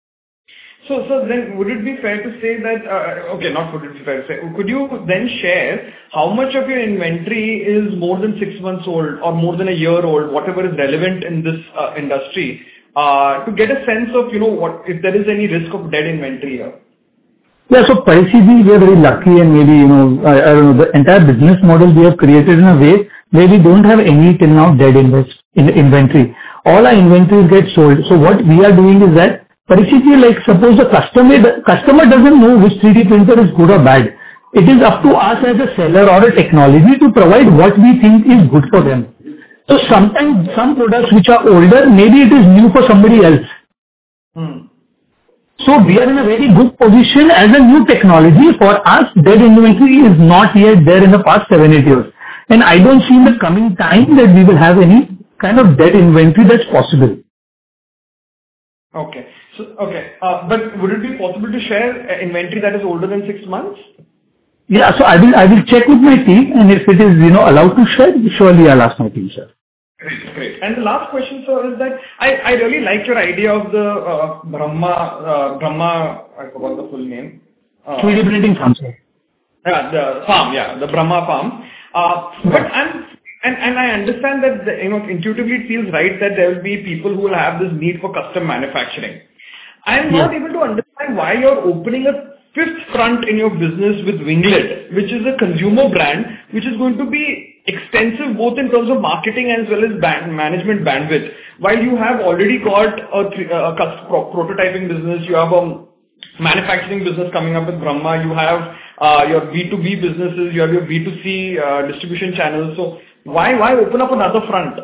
So, so then would it be fair to say that, uh, okay, not would it be fair to say, could you then share how much of your inventory is more than six months old or more than a year old, whatever is relevant in this uh, industry, uh, to get a sense of, you know, what if there is any risk of dead inventory here? Yeah, so Parikshit, we are very lucky and maybe, you know, I, I don't know, the entire business model we have created in a way where we don't have any till now dead invest in inventory. All our inventories get sold. So what we are doing is that Parikshit, like suppose the customer, the customer doesn't know which three D printer is good or bad. It is up to us as a seller or a technology to provide what we think is good for them. So sometimes some products which are older, maybe it is new for somebody else. Hmm. So we are in a very good position as a new technology. For us, dead inventory is not yet there in the past seven, eight years. And I don't see in the coming time that we will have any kind of dead inventory that's possible. Okay. So okay. Uh, but would it be possible to share uh, inventory that is older than six months? Yeah. So I will I will check with my team, and if it is, you know, allowed to share, surely I'll ask my team, sir. Great. Great. And the last question, sir, is that I I really like your idea of the uh, Brahma, uh, Brahma, I forgot the full name. Uh, three D printing farm, sir. Yeah, the farm, yeah, the Brahma farm. Uh, But I'm and and I understand that, the, you know, intuitively it feels right that there will be people who will have this need for custom manufacturing. I am not Yes. able to understand why you're opening a fifth front in your business with Winglet, which is a consumer brand, which is going to be extensive both in terms of marketing as well as band, management bandwidth. While you have already got a, three- a custom pro- prototyping business, you have a manufacturing business coming up with Brahma, you have uh, your B two B businesses, you have your B two C uh, distribution channels. So why why open up another front?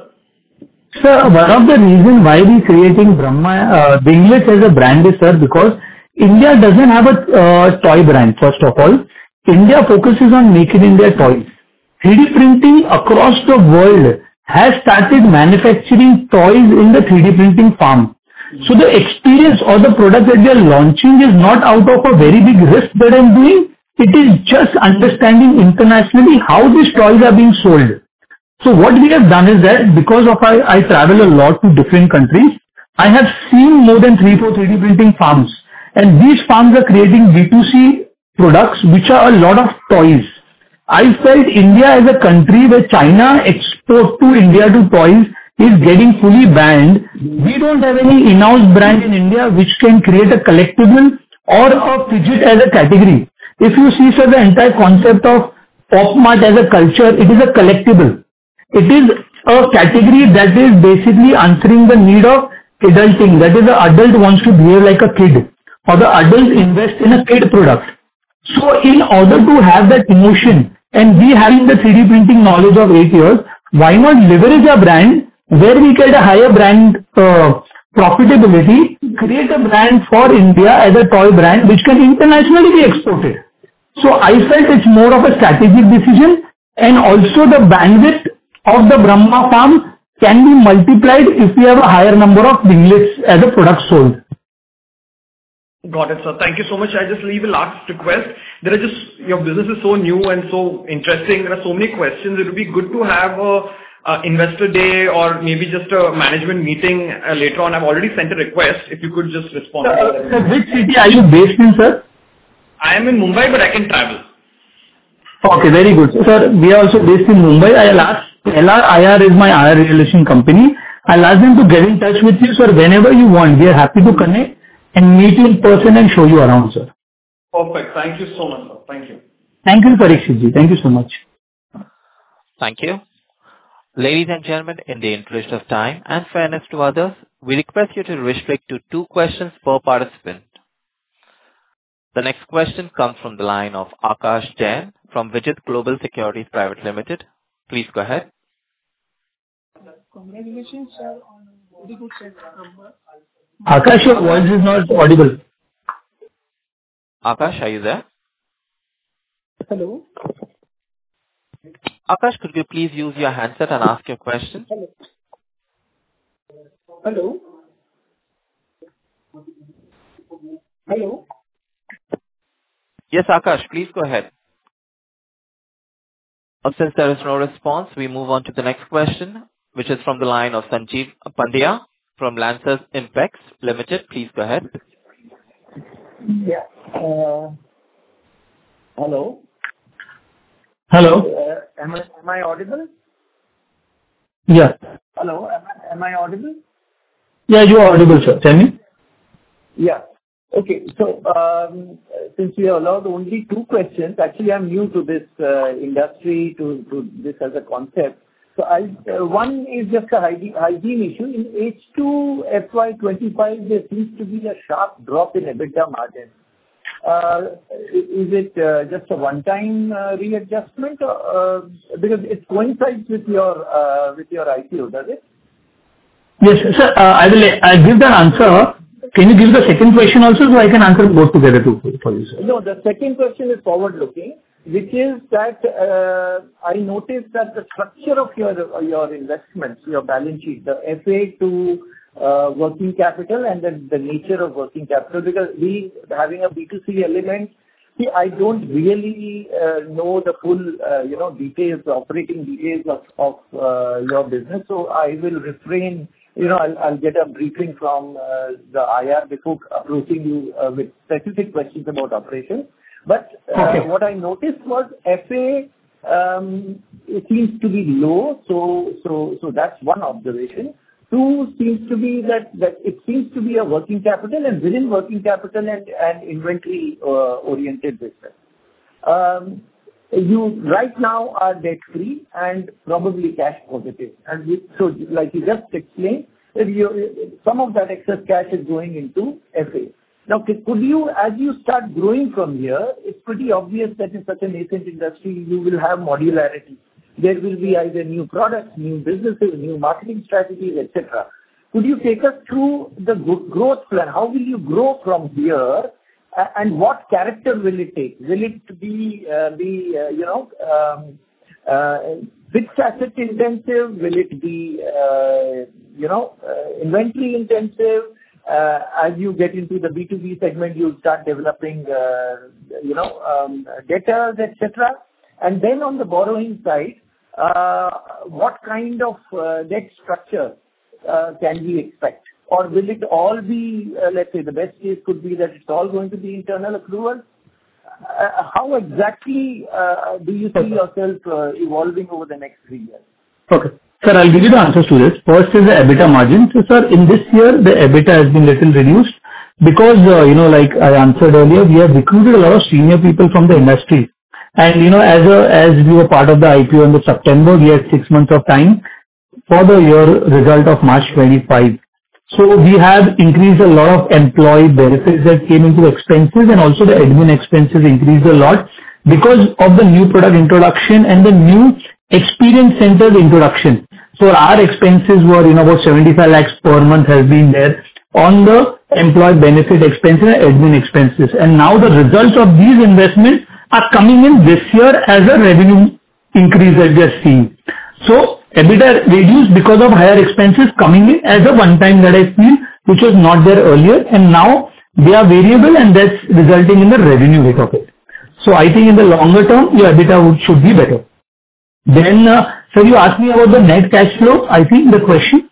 Sir, one of the reasons why we creating Brahma, uh, Winglet as a brand is, sir, because India doesn't have a uh, toy brand, first of all. India focuses on Make in India toys. three D printing across the world has started manufacturing toys in the three D printing farm. So the experience or the product that we are launching is not out of a very big risk that I'm doing. It is just understanding internationally how these toys are being sold. So what we have done is that because of I, I travel a lot to different countries, I have seen more than three, four three D printing farms, and these farms are creating B two C products which are a lot of toys. I felt India as a country where China export to India to toys is getting fully banned. We don't have any in-house brand in India which can create a collectible or a fidget as a category. If you see, sir, the entire concept of Pop Mart as a culture, it is a collectible. It is a category that is basically answering the need of adulting. That is, the adult wants to behave like a kid, or the adult invest in a kid product. So in order to have that emotion, and we having the three D printing knowledge of eight years, why not leverage a brand where we get a higher brand uh, profitability, create a brand for India as a toy brand which can internationally be exported. So I felt it's more of a strategic decision, and also the bandwidth of the Brahma farm can be multiplied if we have a higher number of winglets as a product sold. Got it, sir. Thank you so much. I just leave a last request. There are just, your business is so new and so interesting. There are so many questions. It would be good to have a, a investor day or maybe just a management meeting uh, later on. I've already sent a request. If you could just respond. Uh, sir, which city are you based in, sir? I am in Mumbai, but I can travel. Okay, very good. Sir, we are also based in Mumbai. I'll ask, L R I R is my I R relation company. I'll ask them to get in touch with you, sir, whenever you want. We are happy to connect and meet you in person and show you around, sir. Perfect. Thank you so much, sir. Thank you. Thank you, Parikshit ji. Thank you so much. Thank you. Ladies and gentlemen, in the interest of time and fairness to others, we request you to restrict to two questions per participant. The next question comes from the line of Akash Jain from Vijit Global Securities Private Limited. Please go ahead. Congratulations, sir, on a very good set of numbers. Akash, your voice is not audible. Akash, are you there? Hello? Akash, could you please use your handset and ask your question? Hello? Hello? Hello? Yes, Akash, please go ahead. Uh, Since there is no response, we move on to the next question, which is from the line of Sanjeev Pandya from Lancers Impex Limited. Please go ahead. Yeah. Uh, hello. Hello? Uh, am I am I audible? Yeah. Hello. Am I am I audible? Yeah, you are audible, sir. Tell me. Yeah. Okay. So, um, since we are allowed only two questions, actually, I'm new to this uh, industry, to to this as a concept. So, I uh, one is just a hygiene hygiene issue. In H two F Y twenty-five, there seems to be a sharp drop in EBITDA margin. Uh, Is it uh, just a one-time uh, readjustment? Or, uh, because it coincides with your uh, with your I P O, does it? Yes, sir. Uh, I will I'll give the answer. Can you give the second question also, so I can answer both together too for you, sir? No, the second question is forward-looking, which is that uh, I noticed that the structure of your your investments, your balance sheet, the F A to uh, working capital and the, the nature of working capital? Because we having a B two C element, see, I don't really uh, know the full, uh, you know, details, operating details of, of uh, your business. So I will refrain, you know, I'll, I'll get a briefing from uh, the I R before approaching you uh, with specific questions about operations. But uh, Okay. what I noticed was F A, um, it seems to be low. So, so, so that's one observation. Two seems to be that, that it seems to be a working capital, and within working capital and, and inventory uh, oriented business. Um, you right now are debt free and probably cash positive. And we, so like you just explained, if you, some of that excess cash is going into F A. Now, could you, as you start growing from here, it's pretty obvious that in such a nascent industry, you will have modularity. There will be either new products, new businesses, new marketing strategies, et cetera. Could you take us through the gro- growth plan? How will you grow from here, a- and what character will it take? Will it be, uh, be uh, you know, um, uh, fixed asset intensive? Will it be, uh, you know, uh, inventory intensive? Uh, as you get into the B two B segment, you'll start developing, uh, you know, um, debtors, et cetera. And then on the borrowing side, uh, what kind of uh, debt structure uh, can we expect? Or will it all be, uh, let's say, the best case could be that it's all going to be internal accrual? Uh, how exactly uh, do you see yourself uh, evolving over the next three years? Okay. Sir, I'll give you the answers to this. First is the EBITDA margin. So, sir, in this year, the EBITDA has been little reduced because, uh, you know, like I answered earlier, we have recruited a lot of senior people from the industry. And, you know, as a, as we were part of the I P O in the September, we had six months of time for the year result of March twenty-five. So we have increased a lot of employee benefits that came into expenses, and also the admin expenses increased a lot because of the new product introduction and the new experience centers introduction. So our expenses were, you know, about seventy-five lakhs per month has been there on the employee benefit expenses and admin expenses. And now the results of these investments are coming in this year as a revenue increase that we are seeing. So EBITDA reduced because of higher expenses coming in as a one-time that I feel, which was not there earlier, and now they are variable, and that's resulting in the revenue rate of it. So I think in the longer term, your EBITDA would, should be better. Then, uh, so you asked me about the net cash flow, I think the question.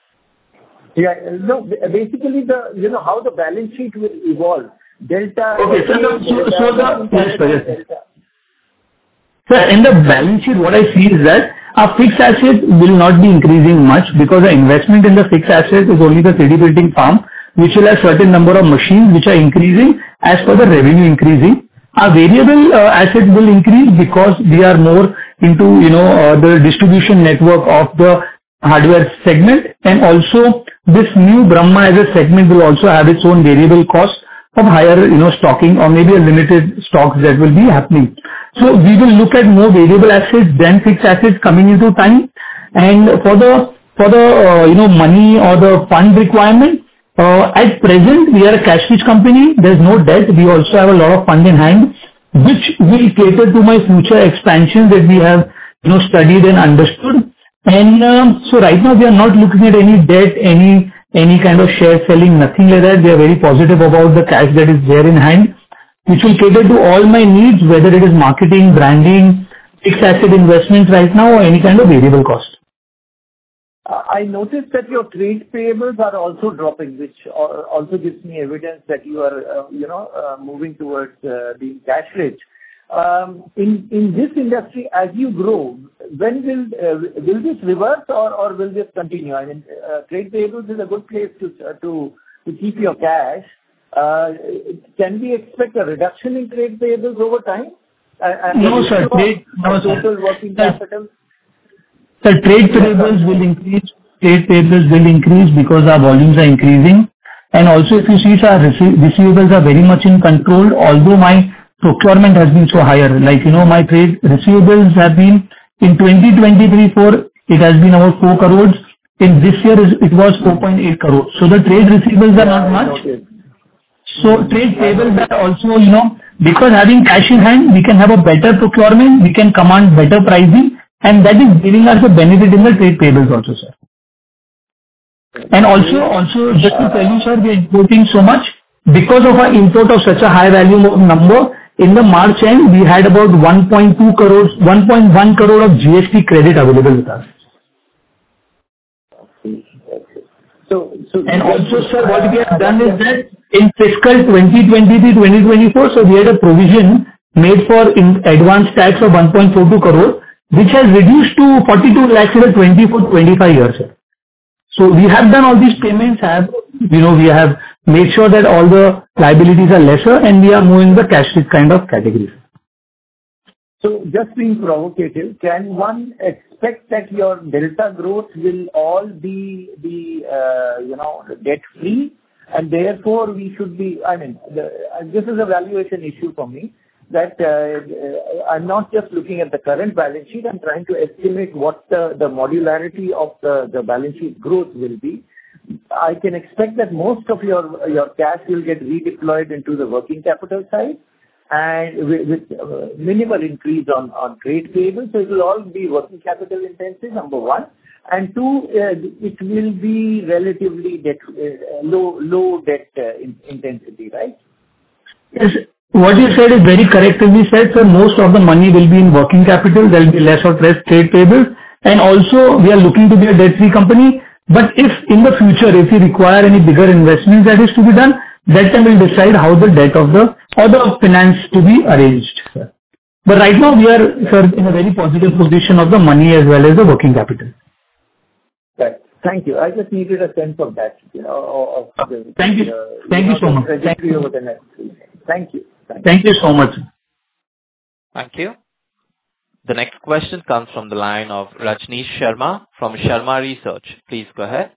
Yeah, no, basically the, you know, how the balance sheet will evolve. Delta. Okay, so the, so, delta, so the, yes, sir, yes. delta. Sir, in the balance sheet, what I see is that our fixed asset will not be increasing much because the investment in the fixed asset is only the three D printing farm, which will have certain number of machines which are increasing as per the revenue increasing. Our variable uh, asset will increase because we are more into, you know, uh, the distribution network of the hardware segment, and also this new Brahma as a segment will also have its own variable cost of higher, you know, stocking or maybe a limited stocks that will be happening. So we will look at more variable assets than fixed assets coming into time. And for the, for the, uh, you know, money or the fund requirement, uh, at present we are a cash-rich company. There's no debt. We also have a lot of fund in hand, which will cater to my future expansion that we have, you know, studied and understood. And um, so right now we are not looking at any debt, any any kind of share selling, nothing like that. We are very positive about the cash that is there in hand, which will cater to all my needs, whether it is marketing, branding, fixed asset investments right now, or any kind of variable cost. I noticed that your trade payables are also dropping, which also gives me evidence that you are, uh, you know, uh, moving towards uh, being cash rich. Um, in in this industry, as you grow, when will uh, will this reverse or, or will this continue? I mean, uh, trade payables is a good place to uh, to to keep your cash. Uh, can we expect a reduction in trade payables over time? Uh, no, sir. Trade, no, total sir. working Sir, capital. Sir, trade payables will increase. Trade payables will increase because our volumes are increasing, and also if you see, sir, rece- receivables are very much in control. Although my procurement has been so higher, like, you know, my trade receivables have been in twenty twenty-three for it has been about four crores. In this year is it was four point eight crores. So the trade receivables are not much. So trade payables are also, you know, because having cash in hand, we can have a better procurement, we can command better pricing, and that is giving us a benefit in the trade payables also, sir. And also, also just to tell you, sir, we are importing so much because of our import of such a high value of number. In the March end, we had about one point two crores, one point one crore of G S T credit available with us. So, so and also, sir, what we have done is that in fiscal twenty twenty-three twenty twenty-four, so we had a provision made for in advance tax of one point four two crore, which has reduced to forty-two lakhs in the twenty-four twenty-five years, sir. So we have done all these payments, have, you know, we have made sure that all the liabilities are lesser and we are moving the cash rich kind of categories. So just being provocative, can one expect that your delta growth will all be, be uh, you know, debt-free? And therefore, we should be, I mean, the, this is a valuation issue for me, that uh, I'm not just looking at the current balance sheet, I'm trying to estimate what the, the modularity of the, the balance sheet growth will be. I can expect that most of your, your cash will get redeployed into the working capital side, and with, with uh, minimal increase on, on trade payables. So it will all be working capital intensive, number one. And two, uh, it will be relatively debt, uh, low, low debt uh, in, intensity, right? Yes. What you said is very correctly said, sir. Most of the money will be in working capital. There will be less of trade payables. And also, we are looking to be a debt-free company. But if in the future, if we require any bigger investments that is to be done, that time we'll decide how the debt of the or the finance to be arranged, sir. But right now, we are, sir, in a very positive position of the money as well as the working capital. Right. Thank you. I just needed a sense of that, you know, of the, Thank you. Uh, Thank you, you so much. Thank you. Over the next Thank you. Thank, Thank you so much. Thank you. The next question comes from the line of Rajneesh Sharma from Sharma Research. Please go ahead.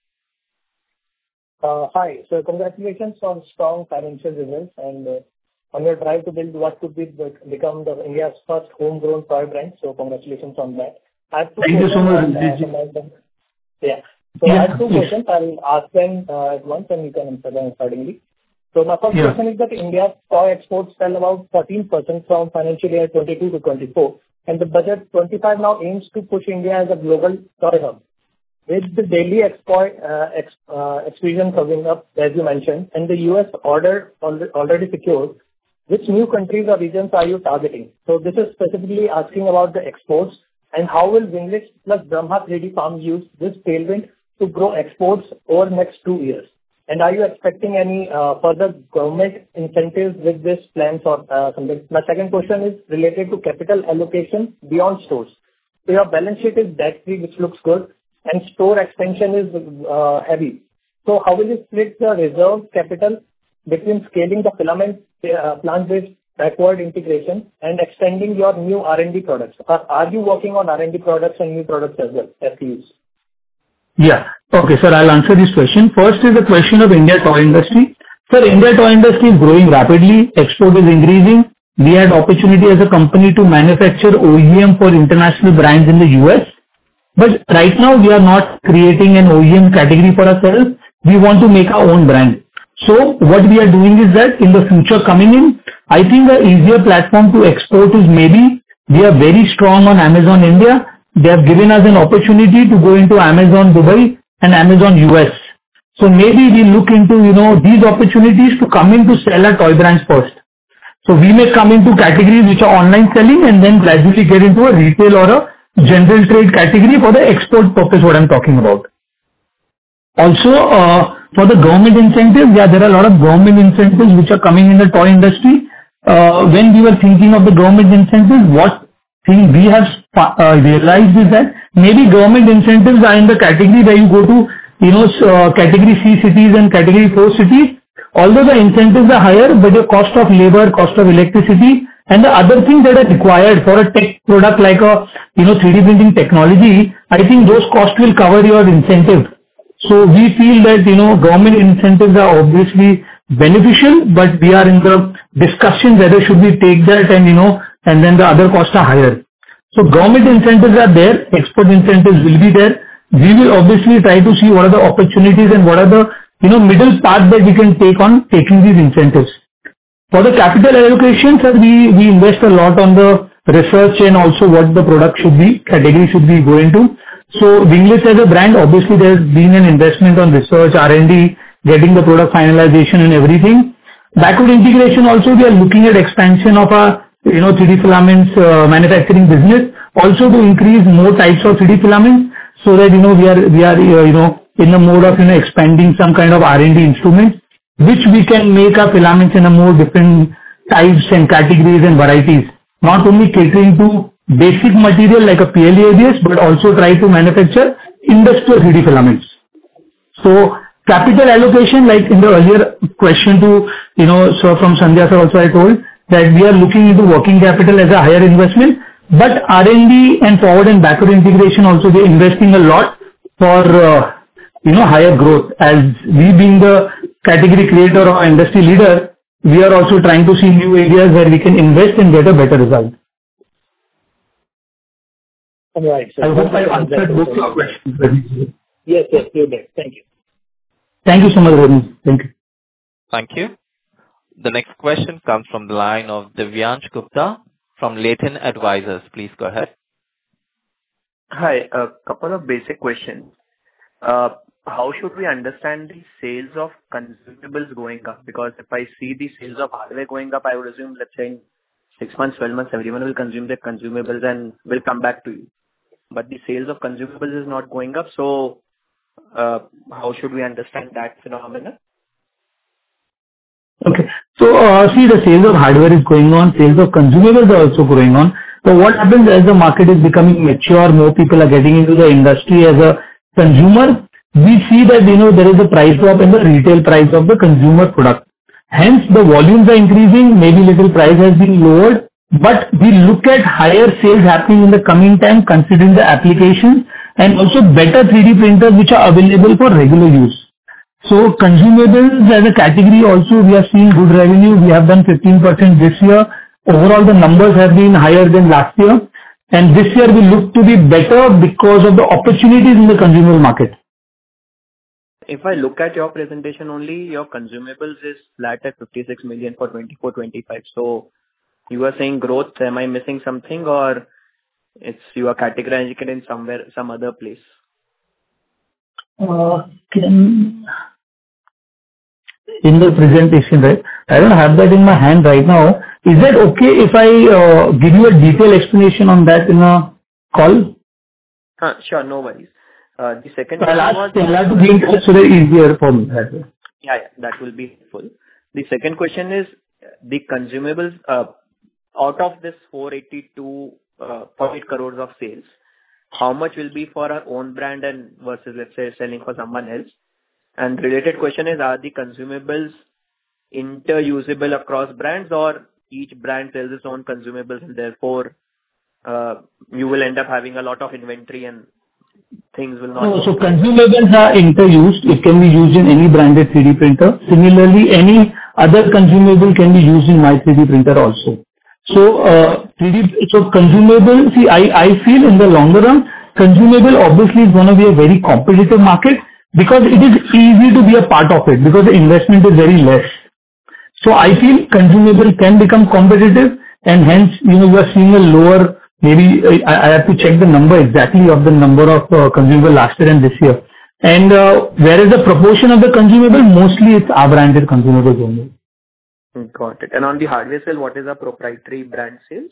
Uh, hi. So congratulations on strong financial results and uh, on your drive to build what could be the, become the India's first homegrown toy brand. So congratulations on that. I have two Thank you so much. Uh, yeah. So yeah, I have two yes. questions. I'll ask them uh, at once and you can answer them accordingly. So my first yeah. question is that India's toy exports fell about fourteen percent from financial year twenty-two to twenty-four, and the budget twenty-five now aims to push India as a global toy hub. With the daily export uh, ex, uh, explosion coming up, as you mentioned, and the U S order already secured, which new countries or regions are you targeting? So this is specifically asking about the exports, and how will Winglets plus Brahma three D Farms use this tailwind to grow exports over the next two years? And are you expecting any uh, further government incentives with this plans or uh, something? My second question is related to capital allocation beyond stores. So your balance sheet is debt-free, which looks good, and store expansion is uh, heavy. So how will you split the reserve capital between scaling the filament uh, plant-based backward integration and extending your new R and D products? Are, are you working on R and D products and new products as well, S K Us? Yeah. Okay, sir, I'll answer this question. First is the question of India toy industry. Sir, India toy industry is growing rapidly. Export is increasing. We had opportunity as a company to manufacture O E M for international brands in the U S. But right now we are not creating an O E M category for ourselves. We want to make our own brand. So what we are doing is that in the future coming in, I think the easier platform to export is maybe we are very strong on Amazon India. They have given us an opportunity to go into Amazon Dubai and Amazon U S. So maybe we look into, you know, these opportunities to come in to sell our toy brands first. So we may come into categories which are online selling and then gradually get into a retail or a general trade category for the export purpose, what I'm talking about. Also, uh, for the government incentives, yeah, there are a lot of government incentives which are coming in the toy industry. Uh, when we were thinking of the government incentives, what thing we have uh, realized is that maybe government incentives are in the category where you go to, you know, uh, category C cities and category four cities. Although the incentives are higher, but the cost of labor, cost of electricity, and the other things that are required for a tech product like a, you know, three D printing technology, I think those costs will cover your incentive. So we feel that, you know, government incentives are obviously beneficial, but we are in the discussion whether should we take that and, you know, and then the other costs are higher. So government incentives are there, export incentives will be there. We will obviously try to see what are the opportunities and what are the, you know, middle path that we can take on taking these incentives. For the capital allocation, sir, we, we invest a lot on the research and also what the product should be, category should be going to. So Wingless as a brand, obviously there's been an investment on research, R and D, getting the product finalization and everything. Backward integration also, we are looking at expansion of our, you know, three D filaments uh, manufacturing business, also to increase more types of three D filaments, so that, you know, we are, we are, uh, you know, in the mode of, you know, expanding some kind of R and D instruments, which we can make our filaments in a more different types and categories and varieties. Not only catering to basic material like a P L E A B S, but also try to manufacture industrial three D filaments. So capital allocation, like in the earlier question to, you know, so from Sandhya sir also I told that we are looking into working capital as a higher investment, but R and D and forward and backward integration also we are investing a lot for, uh, you know, higher growth. As we being the category creator or industry leader, we are also trying to see new areas where we can invest and get a better result. Right. So I hope I answered both your questions. Yes, yes, you did. Thank you. Thank you so much, Ravi. Thank you. Thank you. The next question comes from the line of Divyansh Gupta from Latent Advisors. Please go ahead. Hi, a couple of basic questions. Uh, how should we understand the sales of consumables going up? Because if I see the sales of hardware going up, I would assume, let's say, in six months, twelve months, everyone will consume their consumables and will come back to you. But the sales of consumables is not going up, so uh, how should we understand that phenomenon? Okay. So, uh, see, the sales of hardware is going on, sales of consumables are also going on. So what happens as the market is becoming mature, more people are getting into the industry as a consumer, we see that, you know, there is a price drop in the retail price of the consumer product. Hence, the volumes are increasing, maybe little price has been lowered, but we look at higher sales happening in the coming time considering the applications and also better three D printers which are available for regular use. So consumables as a category also we are seeing good revenue. We have done fifteen percent this year. Overall the numbers have been higher than last year. And this year we look to be better because of the opportunities in the consumer market. If I look at your presentation only, your consumables is flat at fifty-six million for twenty-four twenty-five. So you are saying growth, am I missing something, or it's you are categorizing it in somewhere, some other place? Uh, can, in the presentation, right? I don't have that in my hand right now. Is that okay if I uh, give you a detailed explanation on that in a call? Uh, sure, no worries. Uh, the second So I'll ask, was, I'll have to be in touch so that it's easier for me. That way. Yeah, yeah, that will be helpful. The second question is the consumables, uh, out of this four eighty-two, uh, forty crores of sales, how much will be for our own brand and versus, let's say, selling for someone else? And related question is, are the consumables interusable across brands, or each brand sells its own consumables and therefore uh, you will end up having a lot of inventory and things will not... No, so consumables are interused. It can be used in any branded three D printer. Similarly, any other consumable can be used in my three D printer also. So, uh, three D, so consumable, see, I, I feel in the longer run, consumable obviously is going to be a very competitive market because it is easy to be a part of it because the investment is very less. So I feel consumable can become competitive and hence, you know, you are seeing a lower, maybe I, I have to check the number exactly of the number of uh, consumable last year and this year. And uh, whereas the proportion of the consumable, mostly it's our branded consumables only. Got it. And on the hardware sale, what is our proprietary brand sales?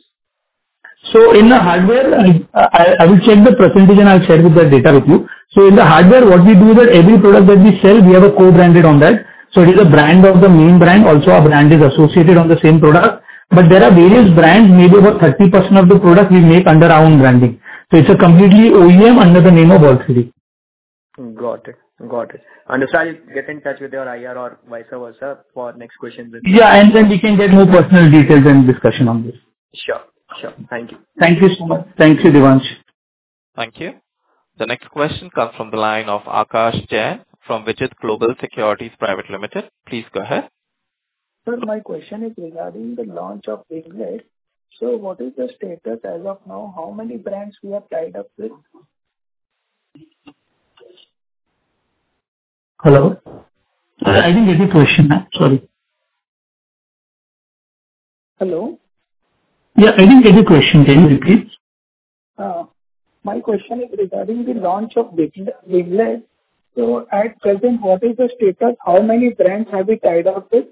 So in the hardware, I, I, I will check the percentage and I'll share with the data with you. So in the hardware, what we do is that every product that we sell, we have a co-branded on that. So it is a brand of the main brand. Also our brand is associated on the same product. But there are various brands, maybe about thirty percent of the product we make under our own branding. So it's a completely O E M under the name of Wall three D. Got it. Got it. Understand. I'll get in touch with your I R or vice versa for next questions. Yeah, and then we can get more personal details and discussion on this. Sure. Sure. Thank you. Thank you so much. Thank you, Devansh. Thank you. The next question comes from the line of Akash Jain from Vijit Global Securities Private Limited. Please go ahead. Sir, my question is regarding the launch of Wingless. So what is the status as of now? How many brands we have tied up with? Hello? I didn't get your question. Sorry. Hello? Yeah, I didn't get your question. Can you repeat? Uh, My question is regarding the launch of Wingless. So at present, what is the status? How many brands have we tied up with?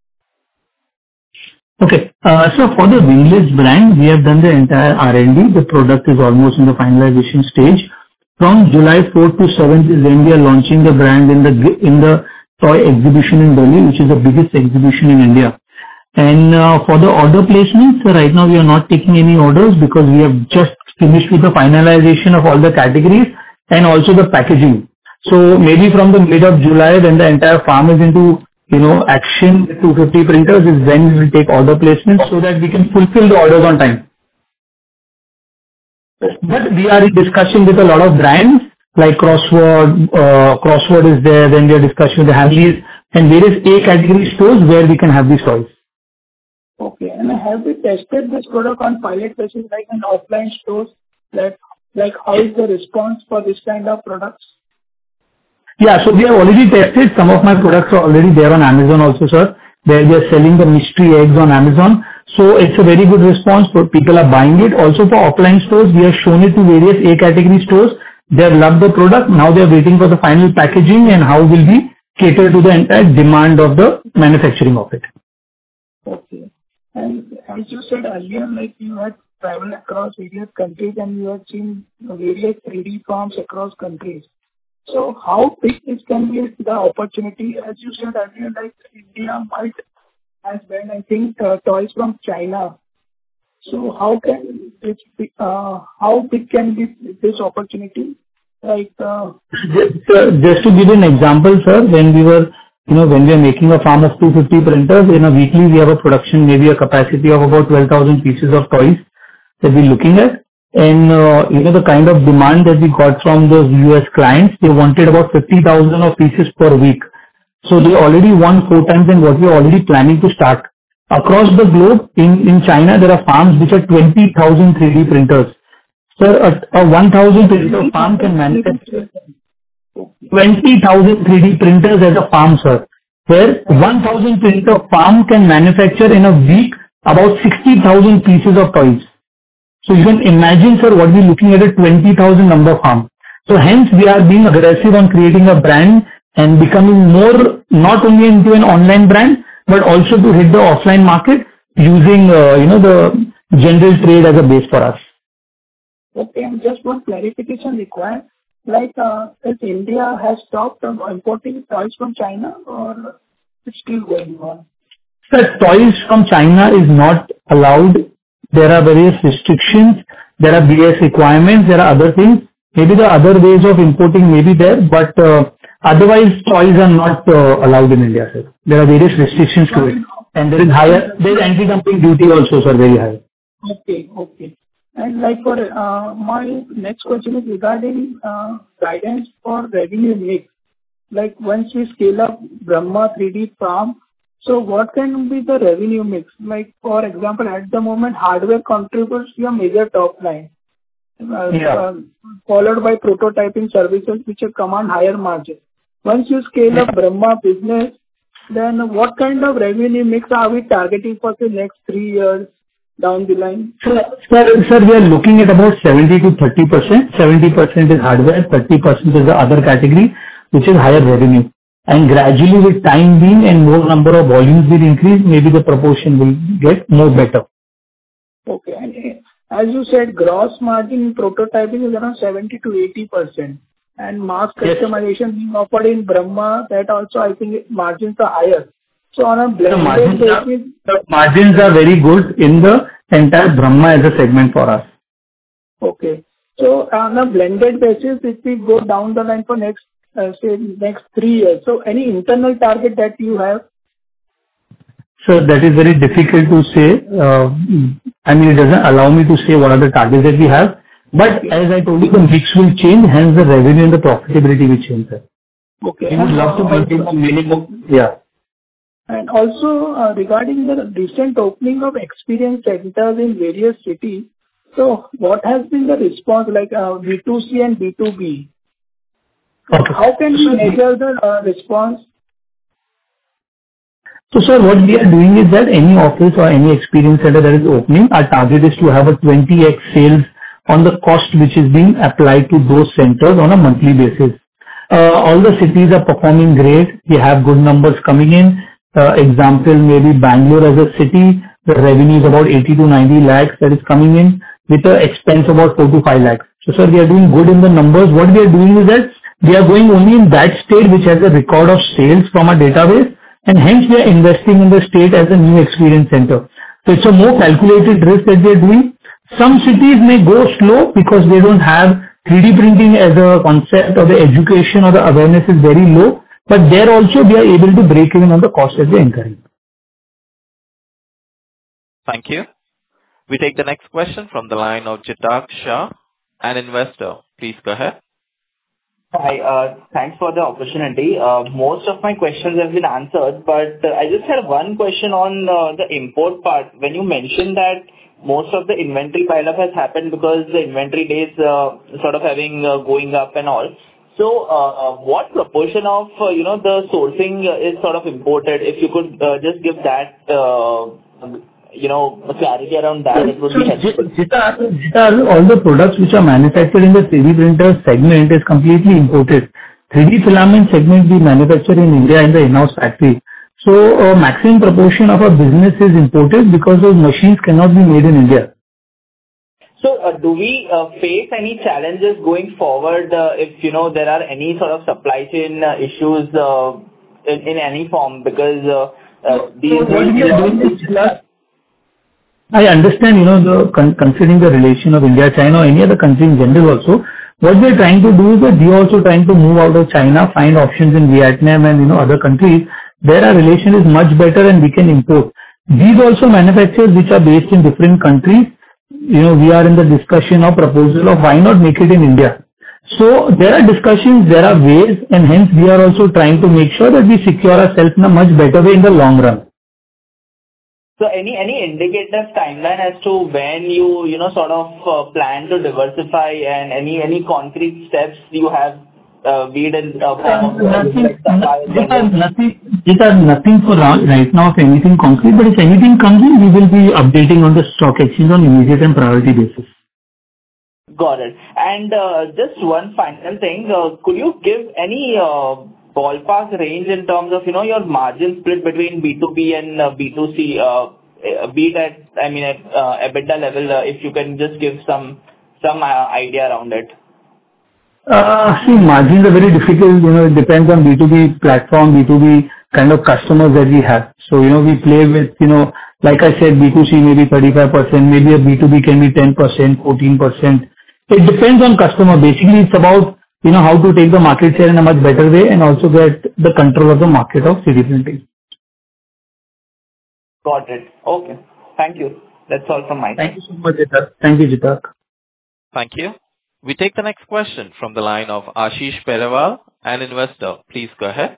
Okay. Uh, so for the Wingless brand, we have done the entire R and D. The product is almost in the finalization stage. From July fourth to seventh is when we are launching the brand in the in the toy exhibition in Delhi, which is the biggest exhibition in India. And uh, for the order placements, uh, right now we are not taking any orders because we have just finished with the finalization of all the categories and also the packaging. So maybe from the mid of July, when the entire farm is into, you know, action with two hundred fifty printers, is when we will take order placements so that we can fulfill the orders on time. But we are in discussion with a lot of brands like Crossword, uh, Crossword is there, then we are discussing with the Hamleys and various A category stores where we can have these toys. Okay. And have we tested this product on pilot basis like in offline stores? Like, like how is the response for this kind of products? Yeah, so we have already tested. Some of my products are already there on Amazon also, sir, where we are selling the mystery eggs on Amazon. So it's a very good response. For people are buying it. Also for offline stores, we have shown it to various A category stores. They have loved the product. Now they are waiting for the final packaging and how will we cater to the entire demand of the manufacturing of it. Okay. And as you said earlier, like you had traveled across various countries and you had seen various three D farms across countries. So how big this can be the opportunity? As you said earlier, like India might has banned, I think, uh, toys from China. So how can this be, uh, how big can be this opportunity? Like uh, just, uh, just to give you an example, sir, when we were, you know, when we are making a farm of two hundred fifty printers, in a weekly we have a production, maybe a capacity of about twelve thousand pieces of toys that we're looking at. And, uh, you know, the kind of demand that we got from those U S clients, they wanted about fifty thousand of pieces per week. So they already won four times than what we are already planning to start. Across the globe, in, in China, there are farms which are twenty thousand three D printers. Sir, a, a one thousand printer farm can manufacture twenty thousand three D printers as a farm, sir. Where one thousand printer farm can manufacture in a week about sixty thousand pieces of toys. So you can imagine, sir, what we're looking at a twenty thousand number farm. So hence we are being aggressive on creating a brand and becoming more, not only into an online brand, but also to hit the offline market using, uh, you know, the general trade as a base for us. Okay, and just one clarification required. Like, uh, if India has stopped um, importing toys from China or it's still going on? Sir, toys from China is not allowed. There are various restrictions. There are B S requirements. There are other things. Maybe the other ways of importing may be there, but uh, otherwise toys are not uh, allowed in India, sir. There are various restrictions to it. And there is higher, there is anti-dumping duty also, sir, very high. Okay, okay. And like for uh, my next question is regarding uh, guidance for revenue mix. Like once we scale up Brahma three D farm, so what can be the revenue mix? Like for example, at the moment, hardware contributes to a major top line, uh, Yeah. uh, followed by prototyping services which have command higher margin. Once you scale up Brahma business, then what kind of revenue mix are we targeting for the next three years down the line? Sir, sir, sir, we are looking at about seventy to thirty percent. seventy percent is hardware, thirty percent is the other category, which is higher revenue. And gradually with time being and more number of volumes will increase, maybe the proportion will get more better. Okay. And uh, as you said, gross margin in prototyping is around seventy to eighty percent. And mass Yes. customization being offered in Brahma, that also I think margins are higher. So on a The blended margins are, basis, the margins are very good in the entire Brahma as a segment for us. okay. So on a blended basis, if we go down the line for next, uh, say, next three years, so any internal target that you have? So that is very difficult to say. Uh, I mean, it doesn't allow me to say what are the targets that we have. But as I told you, the mix will change, hence the revenue and the profitability will change, sir. Okay. We would love to maintain a minimum. Yeah. And also, uh, regarding the recent opening of experience centers in various cities, so what has been the response like uh, B two C and B two B? Okay. How can we measure the uh, response? So, sir, what we are doing is that any office or any experience center that is opening, our target is to have a twenty x sales on the cost which is being applied to those centers on a monthly basis. Uh, all the cities are performing great. We have good numbers coming in. Uh, example, maybe Bangalore as a city, the revenue is about eighty to ninety lakhs that is coming in with an expense about four to five lakhs. So sir, we are doing good in the numbers. What we are doing is that we are going only in that state which has a record of sales from a database, and hence we are investing in the state as a new experience center. So it's a more calculated risk that we are doing. Some cities may go slow because they don't have three D printing as a concept, or the education or the awareness is very low, but there also we are able to break even on the cost that we are incurring. Thank you. We take the next question from the line of Jitak Shah, an investor. Please go ahead. Hi, uh, thanks for the opportunity. Uh, most of my questions have been answered, but uh, I just had one question on uh, the import part. When you mentioned that most of the inventory pile-up has happened because the inventory days uh, sort of having uh, going up and all. So, uh, what proportion of uh, you know the sourcing is sort of imported? If you could uh, just give that uh, you know clarity around that, it would be helpful. Jitar, Jitar, all the products which are manufactured in the three D printer segment is completely imported. three D filament segment we manufacture in India in the in-house factory. So, a maximum proportion of our business is imported because those machines cannot be made in India. So, uh, do we uh, face any challenges going forward uh, if, you know, there are any sort of supply chain uh, issues uh, in, in any form? Because uh, uh, these... So what we are doing is, I understand, you know, the con- considering the relation of India, China, or any other country in general also, what we are trying to do is that we are also trying to move out of China, find options in Vietnam and, you know, other countries. There our relation is much better and we can import. These also manufacturers which are based in different countries, you know, we are in the discussion or proposal of why not make it in India. So there are discussions, there are ways, and hence we are also trying to make sure that we secure ourselves in a much better way in the long run. So any any indicative timeline as to when you you know sort of uh, plan to diversify, and any any concrete steps you have uh, made in uh, form of nothing, nothing, nothing, it are nothing for right now of anything concrete, but if anything comes in, we will be updating on the stock exchange on immediate and priority basis. Got it. And uh, just one final thing, uh, could you give any uh, ballpark range in terms of, you know, your margin split between B two B and uh, B two C, uh, be it at, I mean, at uh, EBITDA level, uh, if you can just give some some uh, idea around it. Uh, see, margins are very difficult, you know, it depends on B two B platform, B two B kind of customers that we have. So, you know, we play with, you know, like I said, B two C maybe thirty-five percent, maybe a B two B can be ten percent, fourteen percent. It depends on customer. Basically, it's about, you know, how to take the market share in a much better way and also get the control of the market of three D printing. Got it. Okay. Thank you. That's all from my side. Thank you so much, Jitak. Thank you, Jitak. Thank you. We take the next question from the line of Ashish Periwal, an investor. Please go ahead.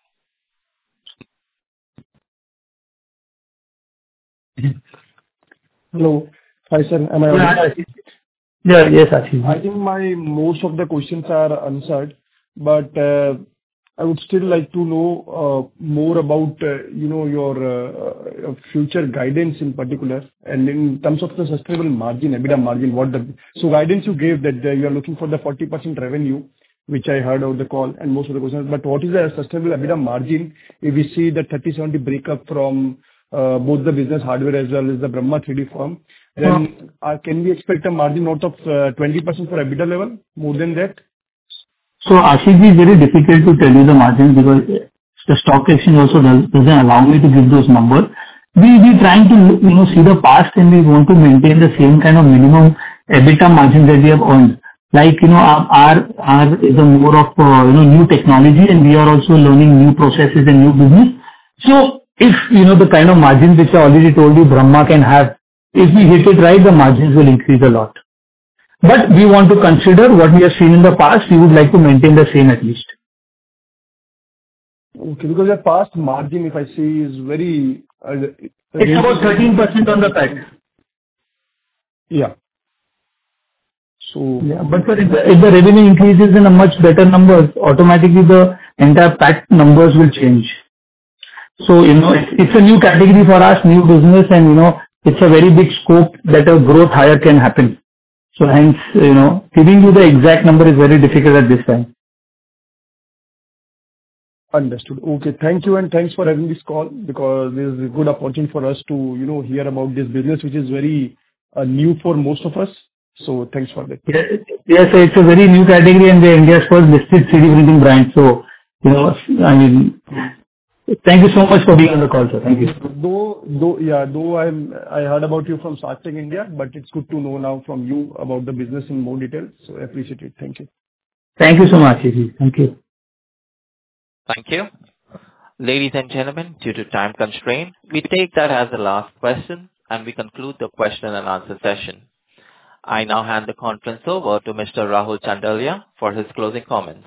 Hello. Hi, sir. Am I audible? Yeah, yes, Ashish. I think my most of the questions are answered, but uh, I would still like to know uh, more about, uh, you know, your uh, uh, future guidance in particular, and in terms of the sustainable margin, EBITDA margin, what the... So guidance you gave that uh, you are looking for the forty percent revenue, which I heard over the call and most of the questions, but what is the sustainable EBITDA margin if we see the thirty seventy breakup from uh, both the business hardware as well as the Brahma three D firm? Then uh, can we expect a margin out of uh, twenty percent for EBITDA level, more than that? So Ashish, it's very difficult to tell you the margins because the stock exchange also does, doesn't allow me to give those numbers. We we trying to, you know, see the past, and we want to maintain the same kind of minimum EBITDA margin that we have earned. Like, you know, our our, our is a more of uh, you know new technology, and we are also learning new processes and new business. So if, you know, the kind of margins which I already told you Brahma can have, if we hit it right, the margins will increase a lot. But we want to consider what we have seen in the past. We would like to maintain the same at least. Okay, because the past margin, if I see, is very... Uh, it's about thirteen percent on the P A T. Yeah. So... Yeah, but sir, if the, if the revenue increases in a much better numbers, automatically the entire P A T numbers will change. So, you know, it's, it's a new category for us, new business, and, you know, it's a very big scope that a growth higher can happen. So hence, you know, giving you the exact number is very difficult at this time. Understood. Okay. Thank you, and thanks for having this call, because this is a good opportunity for us to, you know, hear about this business, which is very uh, new for most of us. So thanks for that. Yes, yes, it's a very new category and we're India's first listed three D printing brand. So, you know, I mean, thank you so much for being on the call, sir. Thank you. Though, though, yeah, though I'm, I heard about you from Shark Tank India, but it's good to know now from you about the business in more detail. So I appreciate it. Thank you. Thank you so much, Shishi. Thank you. Thank you. Ladies and gentlemen, due to time constraint, we take that as the last question, and we conclude the question and answer session. I now hand the conference over to Mister Rahul Chandalia for his closing comments.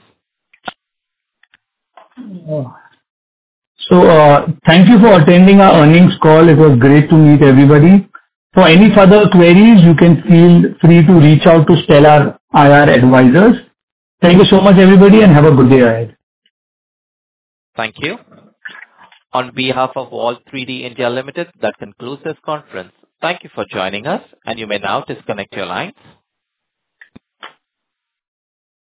Oh. So, uh, thank you for attending our earnings call. It was great to meet everybody. For any further queries, you can feel free to reach out to Stellar I R advisors. Thank you so much, everybody, and have a good day ahead. Thank you. On behalf of Wall three D India Limited, that concludes this conference. Thank you for joining us, and you may now disconnect your lines.